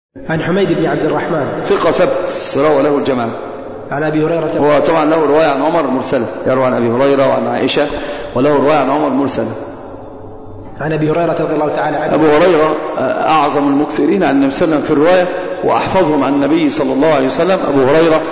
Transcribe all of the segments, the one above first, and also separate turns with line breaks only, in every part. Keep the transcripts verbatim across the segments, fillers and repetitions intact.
عن حميد بن عبد الرحمن
ثقة ثبت روى له الجماعة.
عن أبي هريرة
هو طبعا له رواية عن عمر مرسلة، يروى عن أبي هريرة وعن عائشة، وله رواية عن عمر مرسلة.
عن أبي هريرة رضي الله تعالى عنه.
أبو هريرة أعظم المكثرين عن النبي صلى الله عليه وسلم في الرواية وأحفظهم عن النبي صلى الله عليه وسلم. أبو هريرة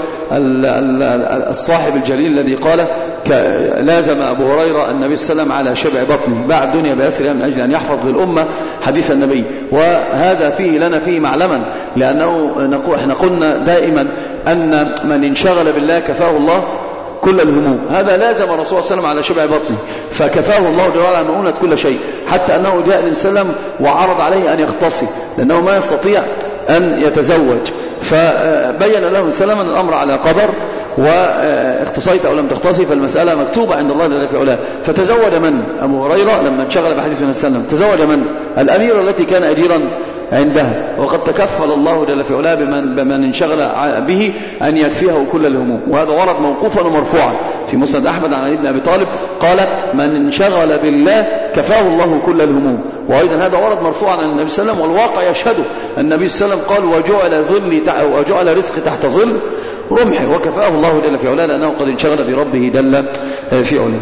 الصاحب الجليل الذي قال لازم أبو هريرة النبي صلى الله عليه وسلم على شبع بطنه باع الدنيا بأسرها من أجل أن يحفظ للأمة حديث النبي. وهذا فيه لنا فيه معلما، لأنه احنا قلنا دائما أن من انشغل بالله كفاه الله كل الهموم. هذا لازم الرسول صلى الله عليه وسلم على شبع بطنه فكفاه الله جل وعلا مؤونة كل شيء، حتى أنه جاء النبي صلى الله عليه وسلم وعرض عليه أن يختصي لأنه ما يستطيع أن يتزوج، فبين له السلام أن الأمر على قدر، واختصيت أو لم تختصي فالمسألة مكتوبة عند الله جل في علاه. فتزوج من؟ أبو هريرة لما انشغل بحديث النبي صلى الله عليه وسلم تزوج من؟ الأميرة التي كان أجيرا عندها، وقد تكفل الله جل في علاه بمن, بمن انشغل به أن يكفيه كل الهموم. وهذا ورد موقوفا ومرفوعا في مسند أحمد عن علي بن أبي طالب قال من انشغل بالله كفاه الله كل الهموم. وأيضا هذا ورد مرفوعا عن النبي صلى الله عليه وسلم، والواقع يشهده. النبي صلى الله عليه وسلم قال وجعل ظلي وجعل رزقي تحت ظل رمحي، وكفاه الله جل في علاه لأنه قد انشغل بربه جل في علاه.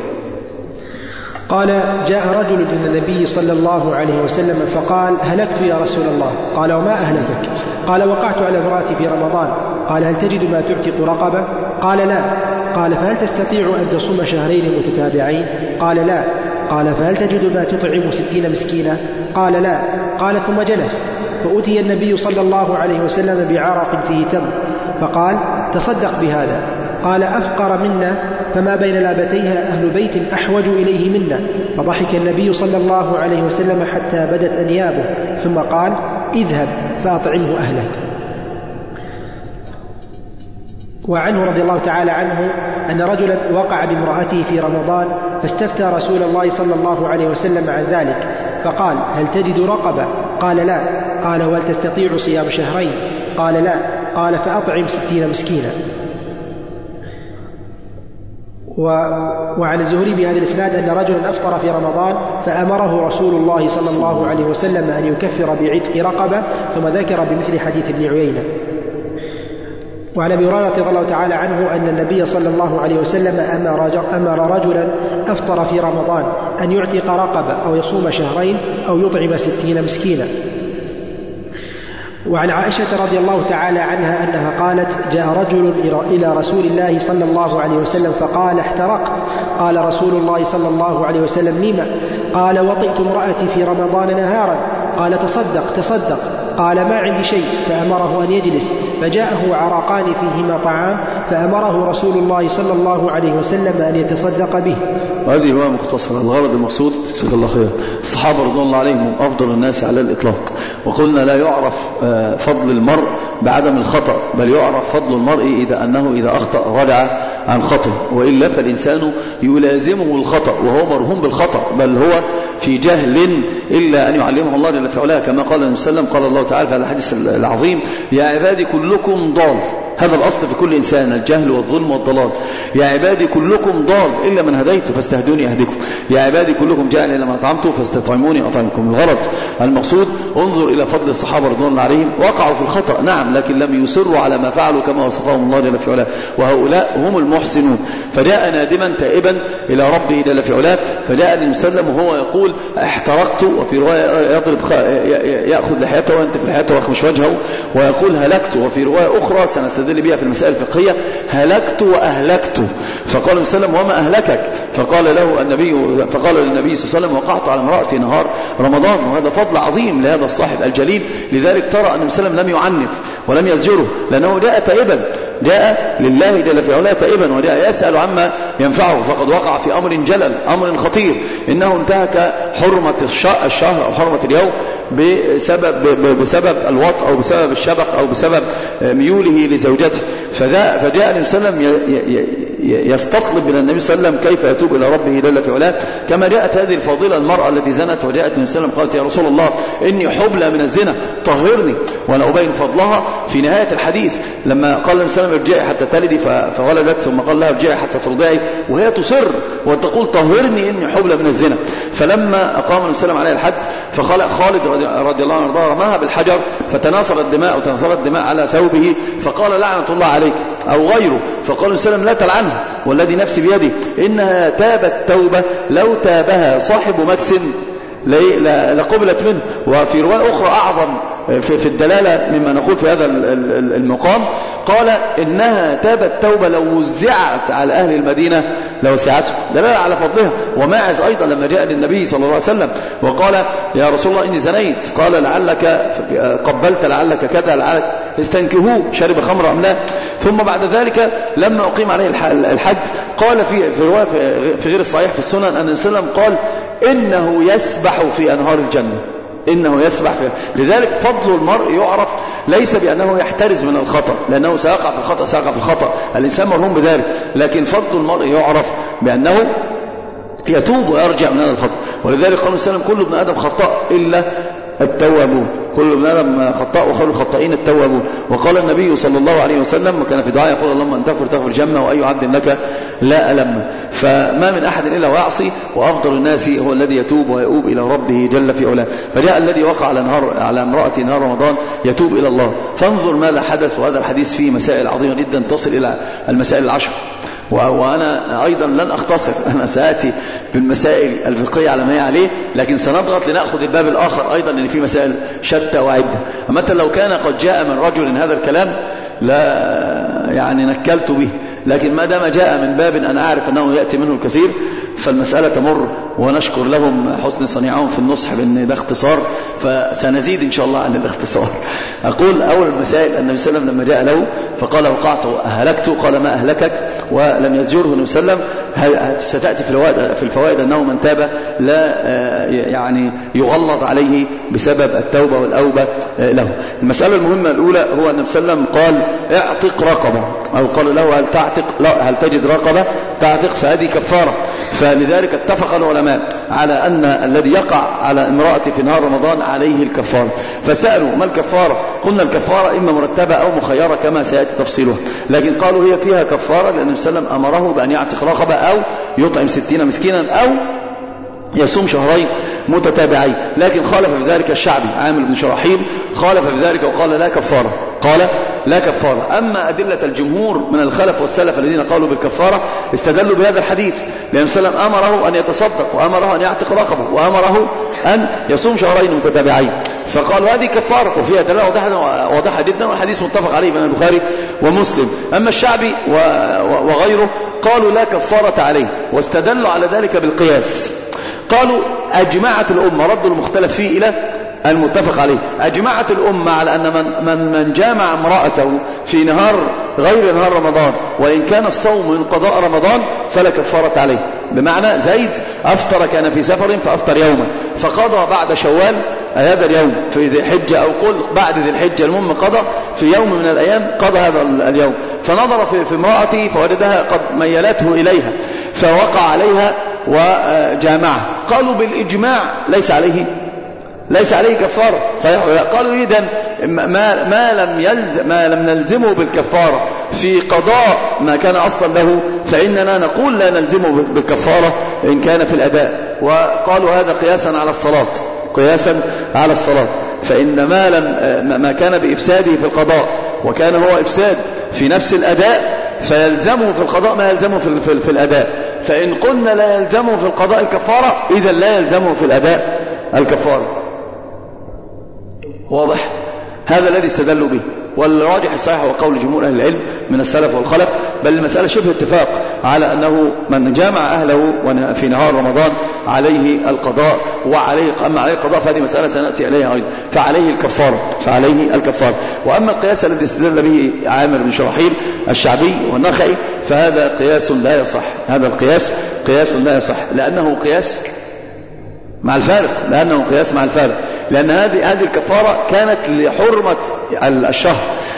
قال جاء رجل إلى النبي صلى الله عليه وسلم فقال هلكت يا رسول الله. قال وما أهلكك؟ قال وقعت على امرأتي في رمضان. قال هل تجد ما تعتق رقبة؟ قال لا. قال فهل تستطيع أن تصوم شهرين متتابعين؟ قال لا. قال فهل تجد ما تطعم ستين مسكينا؟ قال لا. قال ثم جلس، فأتي النبي صلى الله عليه وسلم بعرق فيه تمر فقال تصدق بهذا. قال أفقر منا فما بين لابتيها أهل بيت أحوج إليه منا. فضحك النبي صلى الله عليه وسلم حتى بدت أنيابه ثم قال اذهب فأطعمه أهلك. وعنه رضي الله تعالى عنه أن رجلا وقع بامرأته في رمضان فاستفتى رسول الله صلى الله عليه وسلم عن ذلك فقال هل تجد رقبة؟ قال لا. قال وهل تستطيع صيام شهرين؟ قال لا. قال فأطعم ستين مسكينا. وعن الزهري بهذا الإسناد أن رجلا أفطر في رمضان فأمره رسول الله صلى الله عليه وسلم أن يكفر بعتق رقبة، ثم ذكر بمثل حديث ابن عيينة. وعن أبي هريرة رضي الله تعالى عنه أن النبي صلى الله عليه وسلم أمر رجلا أفطر في رمضان أن يعتق رقبة أو يصوم شهرين أو يطعم ستين مسكينا. وعن عائشة رضي الله تعالى عنها أنها قالت جاء رجل إلى رسول الله صلى الله عليه وسلم فقال احترقت. قال رسول الله صلى الله عليه وسلم لما؟ قال وطئت امرأتي في رمضان نهارا. قال تصدق تصدق. قال ما عندي شيء، فأمره أن يجلس، فجاءه عرقان فيهما طعام فأمره رسول الله صلى الله عليه وسلم أن يتصدق به.
وهذه هو مختصر الغرض المقصود. جزاك الله خير. الصحابة رضي الله عليهم أفضل الناس على الإطلاق، وقلنا لا يعرف فضل المرء بعدم الخطأ، بل يعرف فضل المرء إذا أنه إذا أخطأ رجع عن خطأ، وإلا فالإنسان يلازمه الخطأ وهو مرهوم بالخطأ، بل هو في جهل إلا أن يعلمه الله جل في علاه، كما قال النبي صلى الله عليه وسلم. قال الله تعالى في الحديث العظيم يا عبادي كلكم ضال. هذا الأصل في كل إنسان، الجهل والظلم والضلال. يا عبادي كلكم ضال إلا من هديت فاستهدوني أهدكم. يا عبادي كلكم جائع إلا من أطعمته فاستطعموني أطعمكم. الغرض المقصود انظر إلى فضل الصحابة رضوان الله عليهم، وقعوا في الخطأ نعم، لكن لم يصروا على ما فعلوا كما وصفهم الله جل في علاه، وهؤلاء هم المحسنون. فجاء نادما تائبا إلى ربه جل في علاه، فجاء النبي صلى الله عليه وسلم وهو يقول احترقت، وفي رواية يضرب يأخذ لحيته وينتف لحيته ويخمش وجهه ويقول هلكت، وفي رواية أخرى سنستدل بها في المسائل الفقهية هلكت وأهلكت. فقال النبي صلى الله عليه وسلم وما أهلكك؟ فقال له النبي فقال للنبي صلى الله عليه وسلم وقعت على امرأتي نهار رمضان. وهذا فضل عظيم لهذا الصاحب الجليل، لذلك ترى أن النبي صلى الله عليه وسلم لم يعنف ولم يزجره، لأنه جاء تائبا، جاء لله جل في علاه تائبا، وجاء يسأل عما ينفعه. فقد وقع في أمر جلل، أمر خطير، إنه انتهك حرمة الشهر أو حرمة اليوم بسبب بسبب الوطء أو بسبب الشبق أو بسبب ميوله لزوجته. فجاء النبي صلى الله عليه وسلم يستطلب من النبي صلى الله عليه وسلم كيف يتوب إلى ربه جل في علاه. كما جاءت هذه الفاضلة المرأة التي زنت وجاءت النبي صلى الله عليه وسلم قالت يا رسول الله إني حبلى من الزنا طهرني، وأنا أبين فضلها في نهاية الحديث لما قال النبي صلى الله عليه وسلم ارجعي حتى تلدي فولدت، ثم قال لها ارجعي حتى ترضعي، وهي تصر وتقول طهرني إني حبلى من الزنا. فلما أقام النبي صلى الله عليه الحد فخلق خالد رضي الله عنه رماها بالحجر فتناثرت الدماء وتناثرت الدماء على ثوبه، فقال لعنة الله عليك أو غيره، فقال النبي صلى الله عليه وسلم لا تلعنها والذي نفسي بيده إنها تابت توبة لو تابها صاحب مكس لقبلت منه. وفي رواية أخرى أعظم في الدلالة مما نقول في هذا المقام قال إنها تابت توبة لو وزعت على أهل المدينة لوسعته، دلالة على فضلها. وماعز أيضا لما جاء للنبي صلى الله عليه وسلم وقال يا رسول الله إني زنيت، قال لعلك قبلت لعلك كذا لعلك استنكهوه شرب خمر أم لا. ثم بعد ذلك لما أقيم عليه الحد قال في في رواية في غير الصحيح في السنن أن النبي صلى الله عليه وسلم قال إنه يسبح في أنهار الجنة، إنه يسبح في. لذلك فضل المرء يعرف ليس بأنه يحترز من الخطأ، لأنه سيقع في الخطأ سيقع في الخطأ، الإنسان مرهون بذلك، لكن فضل المرء يعرف بأنه يتوب ويرجع من هذا الخطأ. ولذلك قال السلام كل ابن آدم خطأ إلا التوابون، كل ابن آدم خطاء وخير الخطائين التوابون. وقال النبي صلى الله عليه وسلم وكان في دعاء يقول اللهم أن تغفر تغفر الجنة وأي عبد لك لا ألم. فما من أحد إلا ويعصي، وأفضل الناس هو الذي يتوب ويؤوب إلى ربه جل في علاه. فجاء الذي وقع على نهار على امرأة نهار رمضان يتوب إلى الله، فانظر ماذا حدث. وهذا الحديث فيه مسائل عظيمة جدا تصل إلى المسائل العشر، وأنا أيضا لن أختصر، أنا سأتي بالمسائل الفقهية على ما هي عليه، لكن سنضغط لنأخذ الباب الآخر أيضا لأن فيه مسائل شتى وعدة. مثلا لو كان قد جاء من رجل هذا الكلام لا يعني نكلت به، لكن ما دام جاء من باب أنا أعرف أنه يأتي منه الكثير فالمسألة تمر، ونشكر لهم حسن صنيعهم في النصح بأن ده اختصار، فسنزيد إن شاء الله عن الاختصار. أقول أول المسائل النبي صلى الله عليه وسلم لما جاء له فقال وقعت أهلكت، قال ما أهلكك، ولم يزجره النبي صلى الله عليه وسلم. ستأتي في الفوائد, في الفوائد أنه من تاب لا يعني يغلظ عليه بسبب التوبة والأوبة له. المسألة المهمة الأولى هو النبي صلى الله عليه وسلم قال اعتق رقبة، أو قال له هل تعتق لا هل تجد رقبة تعتق، فهذه كفارة. فلذلك اتفق العلماء على أن الذي يقع على امرأة في نهار رمضان عليه الكفارة. فسألوا ما الكفارة؟ قلنا الكفارة إما مرتبة أو مخيرة كما سيأتي تفصيلها، لكن قالوا هي فيها كفارة لأن النبي صلى الله عليه وسلم أمره بأن يعتق رقبة أو يطعم ستين مسكينا أو يصوم شهرين متتابعين. لكن خالف في ذلك الشعبي عامر بن شراحيل، خالف في ذلك وقال لا كفارة، قال لا كفارة. أما أدلة الجمهور من الخلف والسلف الذين قالوا بالكفارة استدلوا بهذا الحديث، لأن صلى الله عليه وسلم أمره أن يتصدق وأمره أن يعتق رقبه وأمره أن يصوم شهرين متتابعين، فقالوا هذه كفارة وفيها دلالة واضحة جدا، والحديث متفق عليه بين البخاري ومسلم. أما الشعبي وغيره قالوا لا كفارة عليه، واستدلوا على ذلك بالقياس. قالوا أجمعت الأمة، ردوا المختلف فيه إلى المتفق عليه، أجمعت الأمة على أن من, من, من جامع امرأته في نهار غير نهار رمضان وإن كان الصوم من قضاء رمضان فلا كفارة عليه. بمعنى زيد أفطر كان في سفر فأفطر يوما فقضى بعد شوال هذا اليوم في ذي الحجة، أو قل بعد ذي الحجة، المهم قضى في يوم من الأيام قضى هذا اليوم، فنظر في, في امرأته فوجدها قد ميلته إليها فوقع عليها وجامعها. قالوا بالإجماع ليس عليه ليس عليه كفارة، صحيح؟ قالوا إذن ما, ما, لم يلزم ما لم نلزمه بالكفارة في قضاء ما كان أصلا له فإننا نقول لا نلزمه بالكفارة إن كان في الأداء. وقالوا هذا قياسا على الصلاة، قياسا على الصلاة، فإن ما, لم ما كان بإفساده في القضاء وكان هو إفساد في نفس الأداء فيلزمه في القضاء ما يلزمه في, في, في الأداء. فإن قلنا لا يلزمه في القضاء الكفارة إذا لا يلزمه في الأداء الكفارة. واضح؟ هذا الذي استدلوا به، والراجح الصحيح هو قول جمهور أهل العلم من السلف والخلف، بل المسألة شبه اتفاق على أنه من جامع أهله في نهار رمضان عليه القضاء، وعليه أما عليه القضاء فهذه مسألة سنأتي إليها أيضا، فعليه الكفارة فعليه الكفارة. وأما القياس الذي استدل به عامر بن شراحيل الشعبي والنخعي فهذا قياس لا يصح، هذا القياس قياس لا يصح لأنه قياس مع الفارق، لأنه قياس مع الفارق، لأن هذه هذه الكفارة كانت لحرمة الشهر،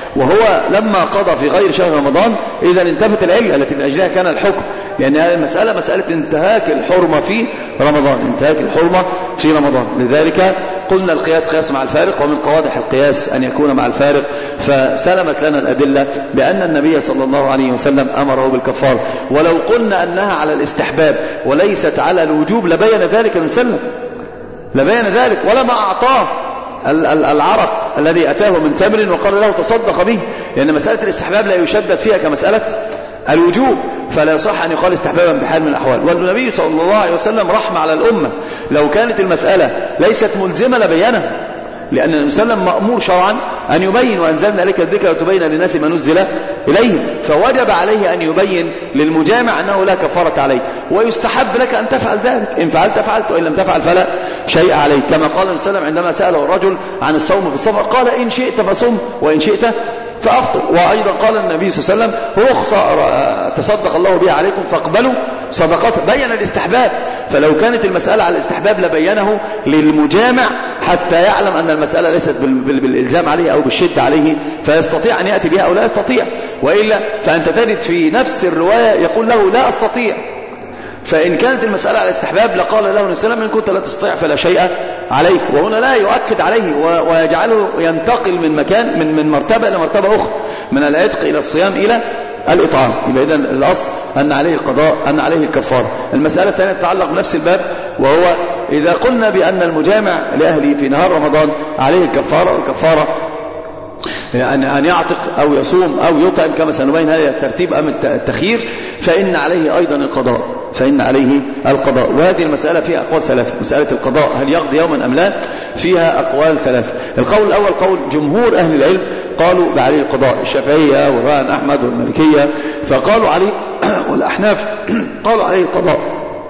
وهو لما قضى في غير شهر رمضان إذا انتفت العلة التي من أجلها كان الحكم، لأن هذه المسألة مسألة انتهاك الحرمة في رمضان، انتهاك الحرمة في رمضان. لذلك قلنا القياس قياس مع الفارق، ومن قواضح القياس أن يكون مع الفارق، فسلمت لنا الأدلة بأن النبي صلى الله عليه وسلم أمره بالكفارة. ولو قلنا أنها على الاستحباب وليست على الوجوب لبين ذلك المسلم، لبين ذلك، ولما أعطاه العرق الذي أتاه من تمر وقال له تصدق به، لأن مسألة الاستحباب لا يشدد فيها كمسألة الوجوب، فلا يصح أن يقال استحبابا بحال من الأحوال. والنبي صلى الله عليه وسلم رحمة على الأمة، لو كانت المسألة ليست ملزمة لبينها، لأن المسلم مأمور شرعا أن يبين، وأنزلنا لك الذكر وتبين للناس ما نزل إليهم، فوجب عليه أن يبين للمجامع أنه لا كفارة عليه، ويستحب لك أن تفعل ذلك، إن فعلت فعلت وإن لم تفعل فلا شيء عليك، كما قال المسلم عندما سأله الرجل عن الصوم في السفر قال إن شئت فصم وإن شئت فأفطر. وأيضا قال النبي صلى الله عليه وسلم رخصة تصدق الله بها عليكم فاقبلوا صدقته، بين الاستحباب. فلو كانت المسألة على الاستحباب لبينه للمجامع حتى يعلم أن المسألة ليست بالإلزام عليه أو بالشدة عليه، فيستطيع أن يأتي بها أو لا يستطيع. وإلا فأنت تجد في نفس الرواية يقول له لا أستطيع، فإن كانت المسألة على استحباب لقال له النبي صلى الله عليه وسلم إن كنت لا تستطيع فلا شيء عليك. وهنا لا يؤكد عليه ويجعله ينتقل من مكان من من مرتبة إلى مرتبة أخرى، من العتق إلى الصيام إلى الإطعام. يبقى إذن الأصل أن عليه القضاء، أن عليه الكفارة. المسألة الثانية تتعلق بنفس الباب، وهو إذا قلنا بأن المجامع لأهله في نهار رمضان عليه الكفارة، والكفارة أن يعتق أو يصوم أو يطعم كما سنبين هذا الترتيب أم التخيير، فإن عليه أيضا القضاء، فإن عليه القضاء. وهذه المسألة فيها أقوال ثلاثة، مسألة القضاء هل يقضي يوما أم لا فيها أقوال ثلاثة. القول الأول قول جمهور أهل العلم قالوا بعليه القضاء، الشافعية والرأي أحمد والمالكية فقالوا عليه، والأحناف قالوا عليه القضاء.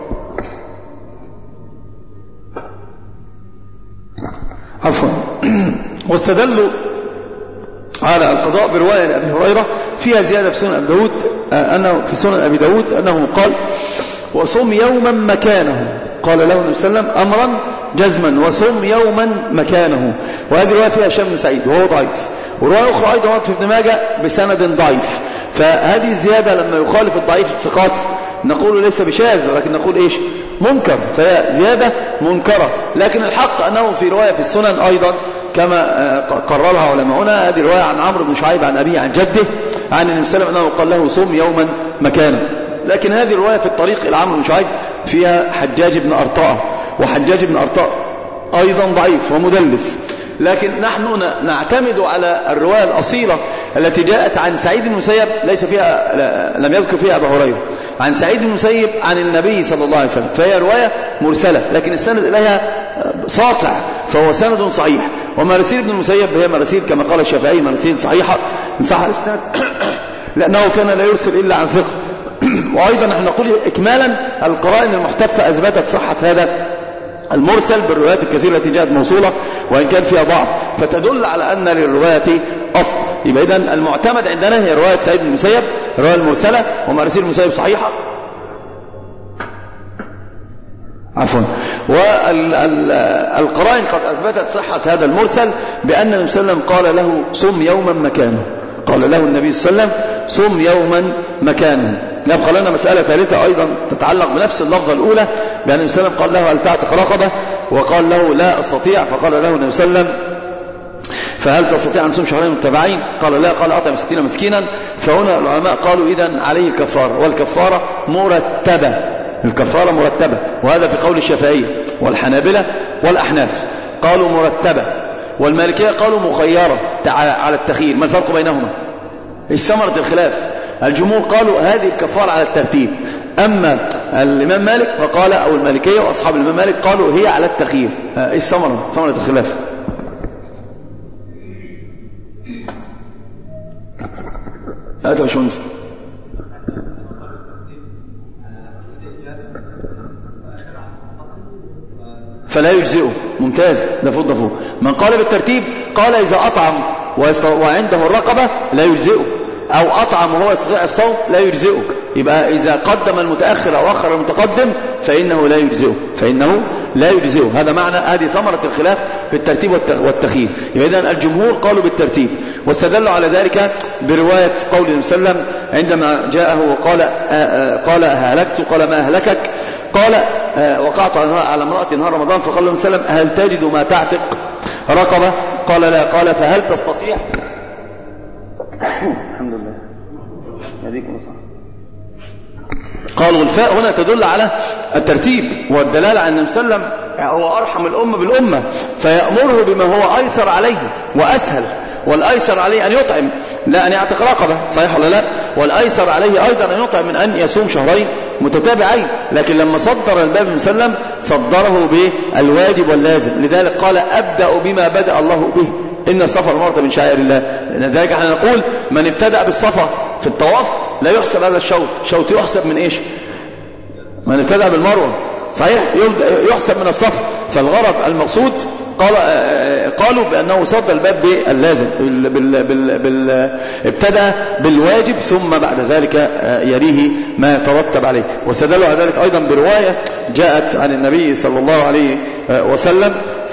عفوا. واستدلوا على القضاء برواية لأبي هريرة فيها زيادة في سنن أبي داود، أنه في سنن أبي داود أنه قال وصم يوما مكانه، قال له النبي صلى الله عليه وسلم أمرا جزما وصم يوما مكانه. وهذه رواية فيها هشام بن سعيد وهو ضعيف، ورواية أخرى أيضا وقت في ابن ماجه بسند ضعيف. فهذه الزيادة لما يخالف الضعيف الثقات نقول ليس بشاذ، ولكن نقول إيش منكر، فهي زيادة منكرة. لكن الحق أنه في رواية في السنن أيضا كما قررها علماؤنا، هذه رواية عن عمرو بن شعيب عن أبيه عن جده عن النبي صلى الله عليه وسلم أنه قال له صم يوما مكانه. لكن هذه الرواية في الطريق إلى عمرو بن شعيب فيها حجاج بن أرطاء، وحجاج بن أرطاء أيضا ضعيف ومدلس. لكن نحن نعتمد على الرواية الأصيلة التي جاءت عن سعيد بن المسيب، ليس فيها لم يذكر فيها أبا هريرة، عن سعيد بن المسيب عن النبي صلى الله عليه وسلم، فهي رواية مرسلة لكن السند إليها ساطع، فهو سند صحيح. ومراسيل ابن المسيب هي مراسيل كما قال الشافعي مراسيل صحيحة إن صح الإسناد لأنه كان لا يرسل إلا عن ثقة. وأيضا نحن نقول إكمالا القرائن المحتفة أثبتت صحة هذا المرسل بالروايات الكثيرة التي جاءت موصولة وإن كان فيها ضعف، فتدل على أن للرواية أصل. يبقى إذن المعتمد عندنا هي رواية سعيد بن المسيب، الرواية المرسلة، ومراسيل المسيب صحيحة عفوا. والقرائن قد أثبتت صحة هذا المرسل بأن النبي صلى الله عليه وسلم قال له صم يوما مكانه، قال له النبي صلى الله عليه وسلم صم يوما مكانه. يبقى لنا مسألة ثالثة أيضا تتعلق بنفس اللفظة الأولى، بأن النبي صلى الله عليه وسلم قال له هل تعتق رقبة، وقال له لا أستطيع، فقال له النبي صلى الله عليه وسلم فهل تستطيع أن تصوم شهرين متتابعين، قال لا، قال أطعم ستين مسكينا. فهنا العلماء قالوا إذن عليه الكفارة، والكفارة مرتبة، الكفارة مرتبة، وهذا في قول الشافعية والحنابلة والأحناف قالوا مرتبة، والمالكية قالوا مخيرة على التخيير. ما الفرق بينهما؟ ايش ثمرة الخلاف؟ الجمهور قالوا هذه الكفارة على الترتيب، أما الإمام مالك فقال أو المالكية وأصحاب الإمام مالك قالوا هي على التخيير. ايش ثمرة ثمرة الخلاف؟ هاتوا شو نسأل فلا يجزئه. ممتاز، ده فوق ده فوق. من قال بالترتيب قال إذا أطعم وعنده الرقبة لا يجزئه، أو أطعم وهو يستطيع الصوم لا يجزئه. يبقى إذا قدم المتأخر أو أخر المتقدم فإنه لا يجزئه، فإنه لا يجزئه. هذا معنى، هذه ثمرة الخلاف بالترتيب والتخيير. يبقى إذن الجمهور قالوا بالترتيب، واستدلوا على ذلك برواية قول النبي صلى الله عليه وسلم عندما جاءه وقال قال هلكت، قال ما أهلكك؟ قال وقعت على امرأة نهار رمضان، فقال النبي صلى الله عليه وسلم هل تجد ما تعتق رقبة؟ قال لا. قال فهل تستطيع؟ الحمد لله يديكم صح. قالوا الفاء هنا تدل على الترتيب والدلالة على أن النبي صلى الله عليه وسلم هو أرحم الأمة بالأمة، فيأمره بما هو أيسر عليه وأسهل. والأيسر عليه أن يطعم لا أن يعتق رقبة، صحيح ولا لا؟ والأيسر عليه أيضا أن يطعم من أن يصوم شهرين متتابعين. لكن لما صدر الباب النبي صلى الله عليه وسلم صدره بالواجب واللازم، لذلك قال أبدأ بما بدأ الله به، إن الصفا والمروة من شعائر الله. لذلك احنا نقول من ابتدأ بالصفا في الطواف لا يحسب هذا الشوط، شوط يحسب من إيش؟ من ابتدأ بالمروة صحيح يحسب من الصفا. فالغرض المقصود قال قالوا بأنه صد الباب باللازم، بال بال بال بال ابتدأ بالواجب ثم بعد ذلك يريه ما يترتب عليه. واستدلوا على ذلك أيضا برواية جاءت عن النبي صلى الله عليه وسلم،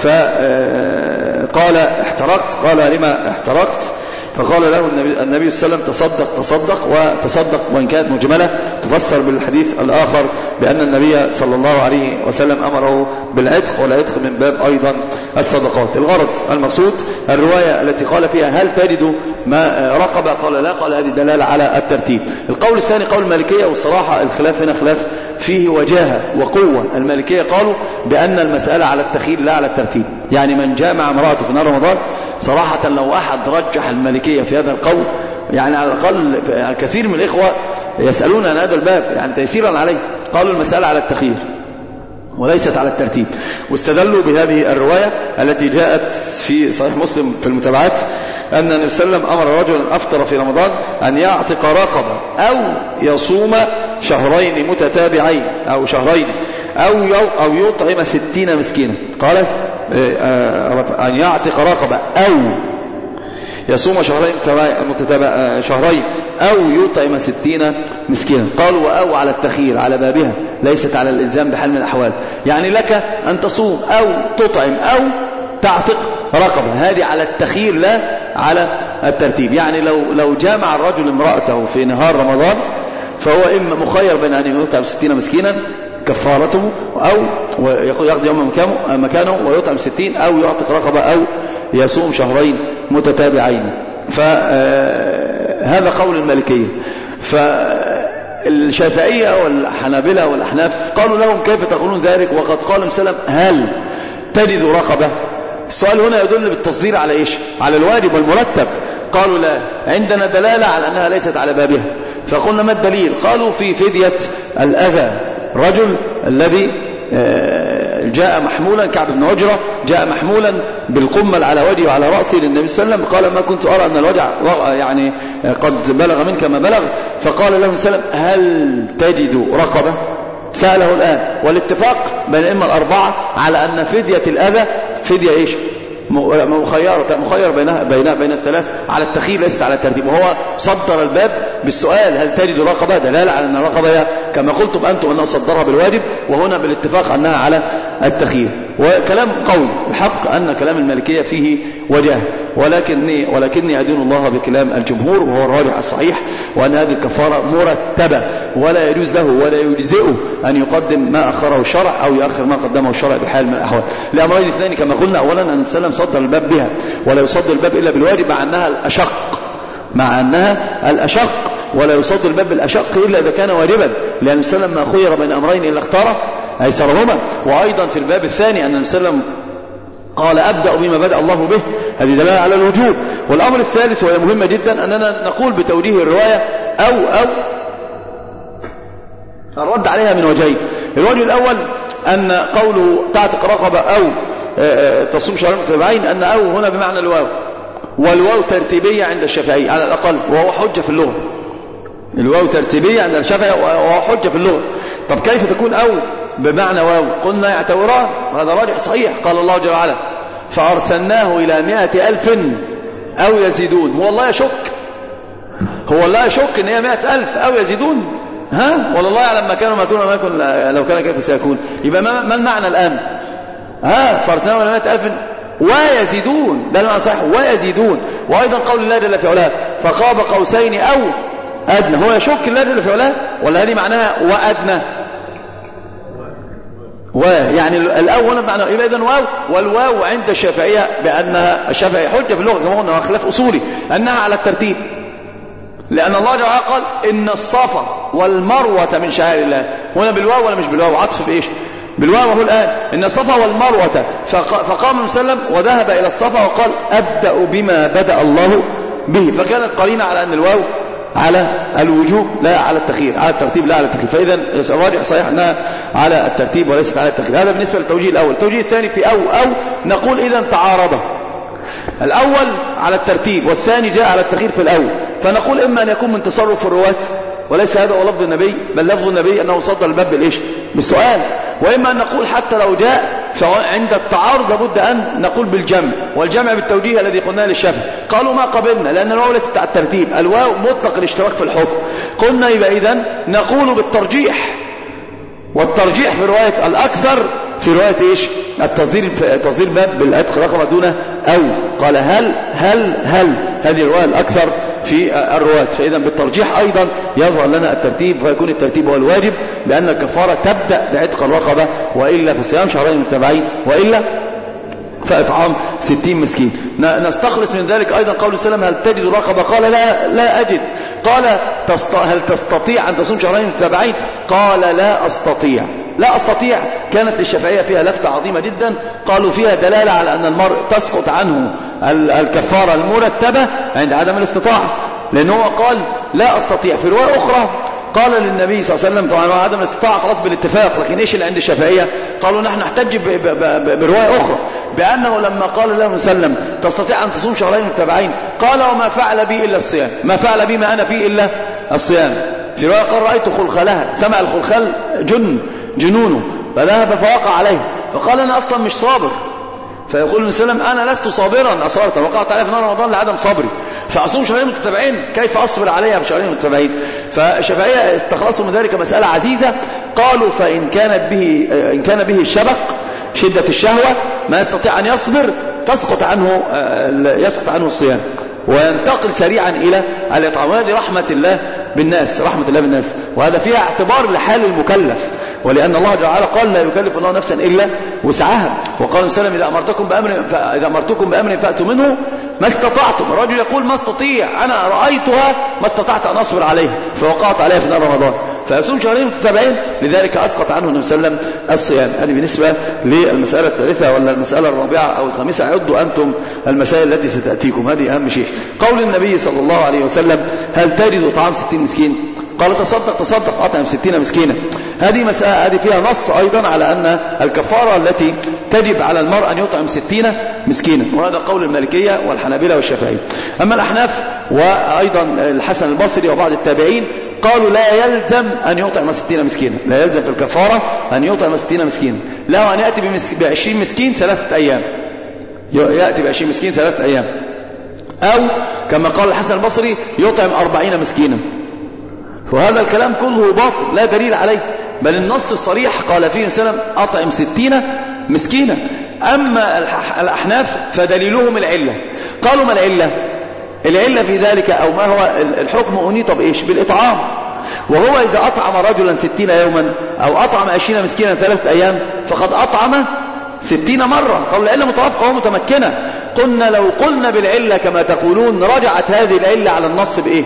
فقال احترقت، قال لما احترقت؟ فقال له النبي, النبي صلى الله عليه وسلم تصدق تصدق وتصدق، وإن كانت مجملة تفسر بالحديث الآخر بأن النبي صلى الله عليه وسلم أمره بالعتق، والعتق من باب أيضا الصدقات. الغرض المقصود الرواية التي قال فيها هل تجد ما رقبة؟ قال لا. قال هذه دلالة على الترتيب. القول الثاني قول المالكية، والصراحة الخلاف هنا خلاف فيه وجاهة وقوة. المالكية قالوا بأن المسألة على التخيير لا على الترتيب، يعني من جامع امرأته في نهار رمضان صراحة لو أحد رجح المالكية في هذا القول، يعني على الأقل كثير من الإخوة يسألون عن هذا الباب يعني تيسيرا عليه، قالوا المسألة على التخيير وليست على الترتيب. واستدلوا بهذه الرواية التي جاءت في صحيح مسلم في المتابعات أن النبي صلى الله عليه وسلم أمر رجلا أفطر في رمضان أن يعتق رقبة أو يصوم شهرين متتابعين أو شهرين أو أو يطعم ستين مسكينا. قال أن يعتق رقبة أو يصوم شهرين متتابع شهرين أو يطعم ستين مسكينا. قالوا وأو على التخيير على بابها، ليست على الإلزام بحال من الأحوال، يعني لك أن تصوم أو تطعم أو تعتق رقبة، هذه على التخيير لا على الترتيب. يعني لو لو جامع الرجل امرأته في نهار رمضان فهو إما مخير بين أن يطعم ستين مسكينا كفارته، أو يقضي يوم مكانه ويطعم ستين، أو يعتق رقبة، أو يصوم شهرين متتابعين. فهذا قول المالكية. فالشافعية والحنابلة والأحناف قالوا لهم كيف تقولون ذلك وقد قال مسلم هل تجد رقبة؟ السؤال هنا يدل بالتصدير على إيش؟ على الواجب والمرتب. قالوا لا، عندنا دلالة على أنها ليست على بابها. فقلنا ما الدليل؟ قالوا في فدية الأذى، رجل الذي جاء محمولا، كعب بن عجرة جاء محمولا بالقمل على وجهه وعلى رأسه للنبي صلى الله عليه وسلم، قال ما كنت أرى أن الوجع يعني قد بلغ منك ما بلغ، فقال له النبي صلى الله عليه وسلم هل تجد رقبة؟ سأله الآن. والاتفاق بين الأئمة الأربعة على أن فدية الأذى فدية إيش؟ مخيرة مخير بينها بين بين الثلاث على التخيير ليست على الترتيب. وهو صدر الباب بالسؤال هل تجد رقبة، دلالة على أن الرقبة كما قلتم أنتم أنه صدرها بالواجب، وهنا بالاتفاق أنها على التخيير. وكلام قول الحق أن كلام المالكية فيه وجاه، ولكني ولكني أدين الله بكلام الجمهور وهو الراجح الصحيح، وأن هذه الكفارة مرتبة ولا يجوز له ولا يجزئه أن يقدم ما أخره الشرع أو يؤخر ما قدمه الشرع بحال من الأحوال، لأمرين اثنين كما قلنا. أولا أن النبي صلى الله عليه وسلم صدر الباب بها، ولا يصدر الباب إلا بالواجب، مع أنها الأشق مع أنها الأشق ولا يصدر الباب بالأشق إلا إذا كان واجبا، لأن النبي صلى الله عليه وسلم ما خير بين أمرين إلا اختار أيسرهما. وأيضا في الباب الثاني أن النبي صلى الله عليه وسلم قال أبدأ بما بدأ الله به، هذه دلالة على الوجوب. والأمر الثالث وهي مهمة جدا أننا نقول بتوجيه الرواية أو أو الرد عليها من وجهين. الوجه الأول أن قوله تعتق رقبة أو تصوم شهرين متتابعين أن أو هنا بمعنى الواو، والواو ترتيبية عند الشافعي على الأقل، وهو حجة في اللغة. الواو ترتيبية عند الشافعي وهو حجة في اللغة. طب كيف تكون أو بمعنى واو؟ قلنا يعتبران، وهذا راجع صحيح. قال الله جل وعلا فأرسلناه إلى مئة ألف أو يزيدون. هو الله يشك هو الله يشك إن هي مئة ألف أو يزيدون؟ ها والله يعلم ما كانوا ما كانوا ما يكون لو كان كيف سيكون. يبقى ما, ما المعنى الآن؟ ها فأرسلناه إلى مئة ألف ويزيدون، ده المعنى صحيح، ويزيدون. وأيضا قول الله جل في علاه فقاب قوسين أو أدنى، هو يشك الله جل في علاه ولا هذه معناها وأدنى؟ ويعني الأول هنا بمعنى يبقى إذن واو، والواو عند الشافعية بأنها الشافعية حجة في اللغة كما قلنا خلاف أصولي أنها على الترتيب، لأن الله جل وعلا قال إن الصفا والمروة من شعائر الله. هنا بالواو ولا مش بالواو؟ عطف بإيش؟ بالواو. وهو الآن إن الصفا والمروة، فقام النبي صلى الله عليه وسلم وذهب إلى الصفا وقال أبدأ بما بدأ الله به، فكانت قرينة على أن الواو على الوجوب لا على التخيير، على الترتيب لا على التخيير. فإذا الراجح صحيح أنها على الترتيب وليست على التخيير. هذا بالنسبة للتوجيه الأول. التوجيه الثاني في أو أو نقول إذا تعارض، الأول على الترتيب والثاني جاء على التخيير في الأول، فنقول إما أن يكون من تصرف الرواة وليس هذا هو لفظ النبي، بل لفظ النبي أنه صدر الباب بالإيش؟ بالسؤال. وإما أن نقول حتى لو جاء فعند التعارض لابد أن نقول بالجمع، والجمع بالتوجيه الذي قلناه للشافعي. قالوا ما قبلنا لأن الواو ليست على الترتيب، الواو مطلق الاشتراك في الحكم. قلنا يبقى إذن نقول بالترجيح، والترجيح في رواية الأكثر في رواية إيش؟ التصدير تصدير باب بالعتق رقم دون أو. قال هل هل هل هذه الرواية الأكثر في الرواة، فإذا بالترجيح أيضا يظهر لنا الترتيب، فيكون الترتيب هو الواجب، لأن الكفارة تبدأ بعتق الرقبة، وإلا فصيام شهرين متتابعين، وإلا فإطعام ستين مسكين. نستخلص من ذلك أيضا قول سلم هل تجد رقبة؟ قال لا لا أجد. قال هل تستطيع أن تصوم شهرين متتابعين؟ قال لا أستطيع. لا أستطيع كانت للشافعية فيها لفتة عظيمة جدا، قالوا فيها دلالة على أن المرء تسقط عنه الكفارة المرتبة عند عدم الاستطاعة، لأنه قال لا أستطيع. في رواية أخرى قال للنبي صلى الله عليه وسلم طبعا عدم الاستطاعة خلاص بالاتفاق، لكن إيش اللي عند الشافعية؟ قالوا نحن نحتج برواية أخرى بأنه لما قال له وسلم تستطيع أن تصوم شهرين متتابعين، قال وما فعل بي إلا الصيام، ما فعل بي ما أنا فيه إلا الصيام. في رواية قال رأيت خلخلها، سمع الخلخل جن جنونه فذهب فوقع عليه فقال أنا أصلا مش صابر، فيقول النبي صلى الله عليه وسلم أنا لست صابرا أصرت وقعت عليه في نار رمضان لعدم صبري، فأصوم شهرين متتابعين كيف أصبر عليها بشهرين متتابعين؟ فالشافعية استخلصوا من ذلك مسألة عزيزة، قالوا فإن كانت به إن كان به الشبق شدة الشهوة ما يستطيع أن يصبر تسقط عنه يسقط عنه الصيام وينتقل سريعا إلى الإطعام. وهذه رحمة الله بالناس، رحمة الله بالناس، وهذا فيها اعتبار لحال المكلف، ولأن الله تعالى قال لا يكلف الله نفسا إلا وسعها. وقال سلم إذا أمرتكم بأمر إذا أمرتكم بأمر فأتوا منه ما استطعتم. الرجل يقول ما استطيع، أنا رأيتها ما استطعت أن أصبر عليها فوقعت عليها في نار رمضان، فيصوم شهرين متتابعين، لذلك أسقط عنه النبي صلى الله عليه وسلم الصيام. هذه بالنسبة للمسألة الثالثة ولا المسألة الرابعة أو الخامسة، عدوا أنتم المسائل التي ستأتيكم، هذه أهم شيء. قول النبي صلى الله عليه وسلم هل تجد طعام ستين مسكين؟ قال تصدق تصدق أطعم ستين مسكينا. هذه مسألة هذه فيها نص أيضا على أن الكفارة التي تجب على المرء أن يطعم ستين مسكينا، وهذا قول المالكية والحنابلة والشافعية. أما الأحناف وأيضا الحسن البصري وبعض التابعين قالوا لا يلزم أن يطعم ستين مسكينا، لا يلزم في الكفارة أن يطعم ستين مسكينا، له أن يأتي بعشرين مسكين ثلاثة أيام، يأتي بعشرين مسكين ثلاثة أيام، أو كما قال الحسن البصري يطعم أربعين مسكينا. وهذا الكلام كله باطل لا دليل عليه، بل النص الصريح قال فيه وسلم أطعم ستين مسكينا. أما الأحناف فدليلهم العلة، قالوا ما العلة؟ العلة في ذلك أو ما هو الحكم أنيط بإيش؟ بالإطعام. وهو إذا أطعم رجلا ستين يوما أو أطعم عشرين مسكينا ثلاثة أيام فقد أطعم ستين مرة. قالوا العلة متوافقة ومتمكنة. قلنا لو قلنا بالعلة كما تقولون رجعت هذه العلة على النص بإيه؟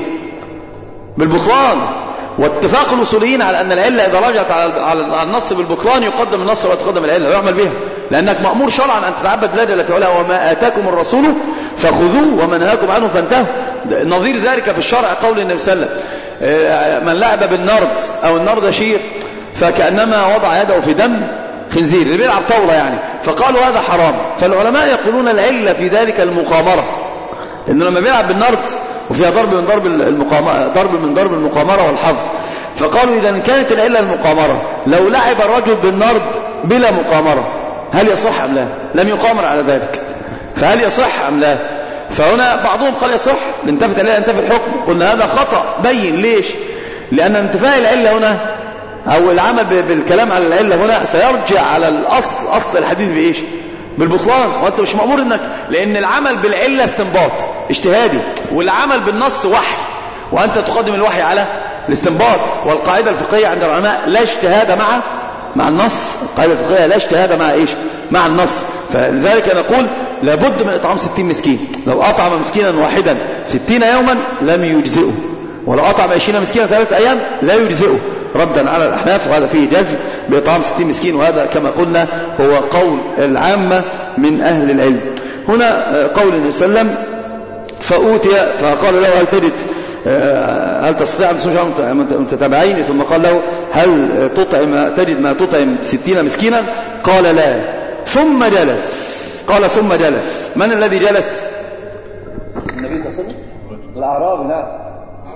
بالبطلان. واتفاق الأصوليين على أن العلة إذا رجعت على النص بالبطلان يقدم النص ويتقدم العلة ويعمل بها، لأنك مأمور شرعا أن تتعبد الله جل في علاه وما آتاكم الرسول فخذوه وما نهاكم عنه فانتهوا. نظير ذلك في الشرع قول النبي صلى الله عليه وسلم من لعب بالنرد أو النردشير فكأنما وضع يده في دم خنزير، اللي بيلعب طاولة يعني، فقالوا هذا حرام. فالعلماء يقولون العلة في ذلك المقامرة، إنه لما بيلعب بالنرد وفيها ضرب من ضرب المقامرة ضرب من ضرب المقامرة والحظ، فقالوا إذا كانت العلة المقامرة لو لعب الرجل بالنرد بلا مقامرة هل يصح أم لا؟ لم يقامر على ذلك، فهل يصح أم لا؟ فهنا بعضهم قال يصح، انتفت العلة انتفى الحكم. قلنا هذا خطأ بين. ليش؟ لأن انتفاء العلة هنا أو العمل بالكلام على العلة هنا سيرجع على الأصل، أصل الحديث بإيش؟ بالبطلان، وانت مش مأمور انك، لان العمل بالعلة استنباط اجتهادي، والعمل بالنص وحي، وانت تقدم الوحي على الاستنباط. والقاعدة الفقهية عند العلماء لا اجتهاد مع مع النص، القاعدة الفقهية لا اجتهاد مع ايش؟ مع النص. فلذلك نقول لابد من اطعام ستين مسكين. لو اطعم مسكينا واحدا ستين يوما لم يجزئه، ولو اطعم عشرين مسكينا ثلاثة ايام لا يجزئه، ردا على الأحناف، وهذا فيه جزم بإطعام ستين مسكين، وهذا كما قلنا هو قول العامة من أهل العلم. هنا قول النبي صلى الله عليه وسلم فأوتي فقال له هل تجد هل تستطيع أن تصوم متتابعين؟ ثم قال له هل تطعم تجد ما تطعم ستين مسكينا؟ قال لا. ثم جلس. قال ثم جلس. من الذي جلس؟ النبي صلى الله عليه وسلم؟ الأعرابي. لا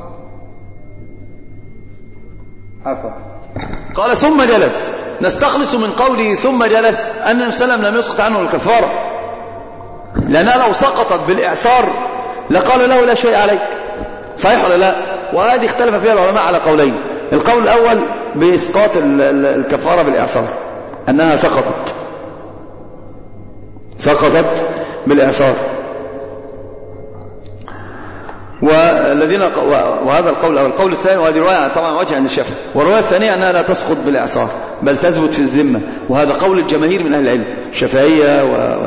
عفوا. قال ثم جلس. نستخلص من قوله ثم جلس أن النبي صلى الله عليه وسلم لم يسقط عنه الكفارة، لأنها لو سقطت بالإعصار لقال له لا شيء عليك. صحيح ولا لا؟ وهذه اختلف فيها العلماء على قولين. القول الأول بإسقاط الكفارة بالإعصار، أنها سقطت سقطت بالإعصار، والذين وهذا القول أو القول الثاني، وهذه رواية طبعا وجه عند الشافعي، والرواية الثانية أنها لا تسقط بالإعصار بل تثبت في الذمة، وهذا قول الجماهير من أهل العلم، الشافعية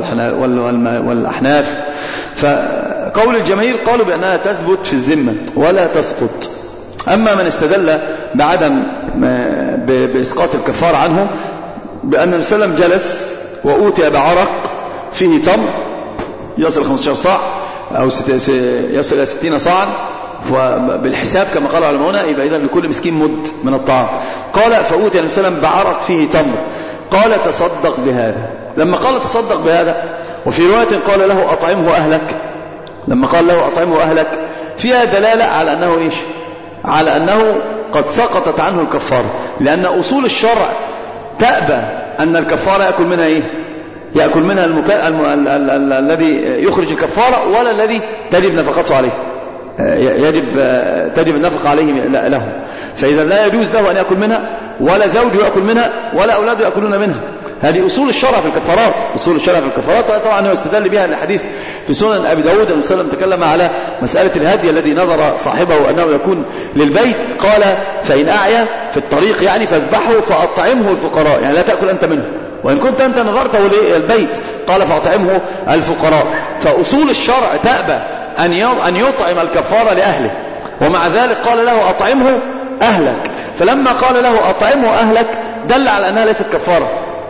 والأحناف. فقول الجماهير قالوا بأنها تثبت في الذمة ولا تسقط. أما من استدل بعدم بإسقاط الكفار عنه بأن النبي صلى الله عليه وسلم جلس وأوتي بعرق فيه تمر يصل خمسة عشر صاع أو يصل إلى ستين صاعا، وبالحساب كما قال علماؤنا يبقى إذن لكل مسكين مد من الطعام. قال فأوتي النبي صلى الله عليه وسلم بعرق فيه تمر، قال تصدق بهذا. لما قال تصدق بهذا، وفي رواية قال له أطعمه أهلك، لما قال له أطعمه أهلك فيها دلالة على أنه إيش؟ على أنه قد سقطت عنه الكفارة، لأن أصول الشرع تأبى أن الكفارة يأكل منها إيه؟ يأكل منها المكا... الم... ال... ال... ال... الذي يخرج الكفارة ولا الذي تجب نفقته عليه، يجب تجب النفقة عليه له. فإذا لا يجوز له أن يأكل منها، ولا زوجه يأكل منها، ولا أولاده يأكلون منها. هذه أصول الشرع في الكفارات. أصول الشرع في الكفارات طبعا هو استدل بها الحديث في سنن أبي داود. النبي صلى الله عليه وسلم تكلم على مسألة الهدي الذي نظر صاحبه أنه يكون للبيت، قال فإن أعيا في الطريق يعني فاذبحه فأطعمه الفقراء، يعني لا تأكل أنت منه، وإن كنت أنت نظرته للبيت قال فأطعمه الفقراء. فأصول الشرع تأبى أن يطعم الكفارة لأهله، ومع ذلك قال له أطعمه أهلك. فلما قال له أطعمه أهلك دل على أنها ليست كفارة،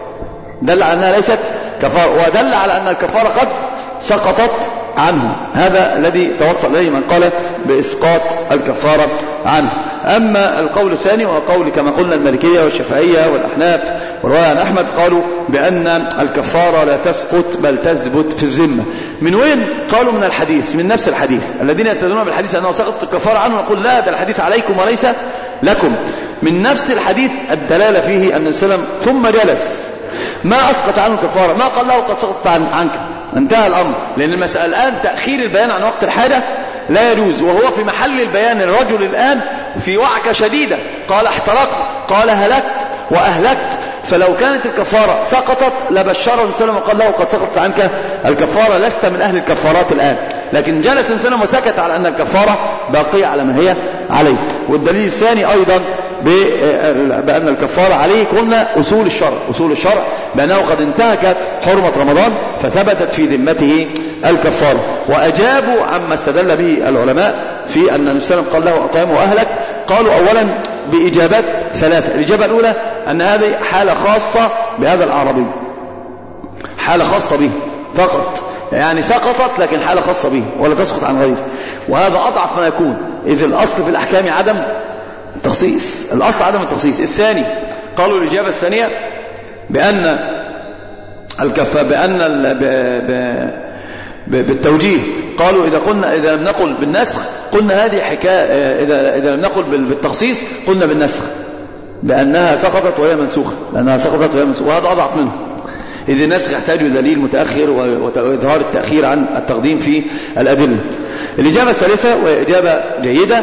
دل على أنها ليست كفارة، ودل على أن الكفارة قد سقطت عنه. هذا الذي توصل إليه من قال بإسقاط الكفارة عنه. أما القول الثاني وهو قول كما قلنا المالكية والشافعية والأحناف ورواية عن أحمد، قالوا بأن الكفارة لا تسقط بل تثبت في الذمة. من وين؟ قالوا من الحديث، من نفس الحديث. الذين يستدلون بالحديث أنه سقطت الكفارة عنه نقول لا، ده الحديث عليكم وليس لكم. من نفس الحديث الدلالة فيه أن السلام ثم جلس، ما أسقط عنه الكفارة، ما قال له قد سقطت عنك، انتهى الأمر. لأن المسألة الآن تأخير البيان عن وقت الحاجة لا يجوز، وهو في محل البيان. الرجل الآن في وعكة شديدة، قال احترقت، قال هلكت وأهلكت. فلو كانت الكفارة سقطت لبشره السلام وقال له قد سقطت عنك الكفارة، لست من أهل الكفارات الآن. لكن جلس السلام وسكت على أن الكفارة باقية على ما هي عليه. والدليل الثاني أيضا بأن الكفارة عليه، قلنا أصول الشرع، أصول الشرع بأنه قد انتهكت حرمة رمضان فثبتت في ذمته الكفارة. وأجابوا عما استدل به العلماء في أن النبي صلى الله عليه وسلم قال له أطعمه أهلك. قالوا أولا بإجابات ثلاثة. الإجابة الأولى أن هذه حالة خاصة بهذا الأعرابي، حالة خاصة به فقط، يعني سقطت لكن حالة خاصة به ولا تسقط عن غيره، وهذا أضعف ما يكون، إذ الأصل في الأحكام عدم التخصيص، الأصل عدم التخصيص. الثاني قالوا الإجابة الثانية بأن الكفة بأن ال... ب... ب... بالتوجيه. قالوا إذا قلنا إذا لم نقل بالنسخ قلنا هذه حكاية، إذا إذا لم نقل بالتخصيص قلنا بالنسخ، لأنها سقطت وهي منسوخة، لأنها سقطت وهي منسوخة، وهذا أضعف منه، إذ النسخ يحتاج دليل متأخر وإظهار التأخير عن التقديم في الأدلة. الإجابة الثالثة وهي إجابة جيدة،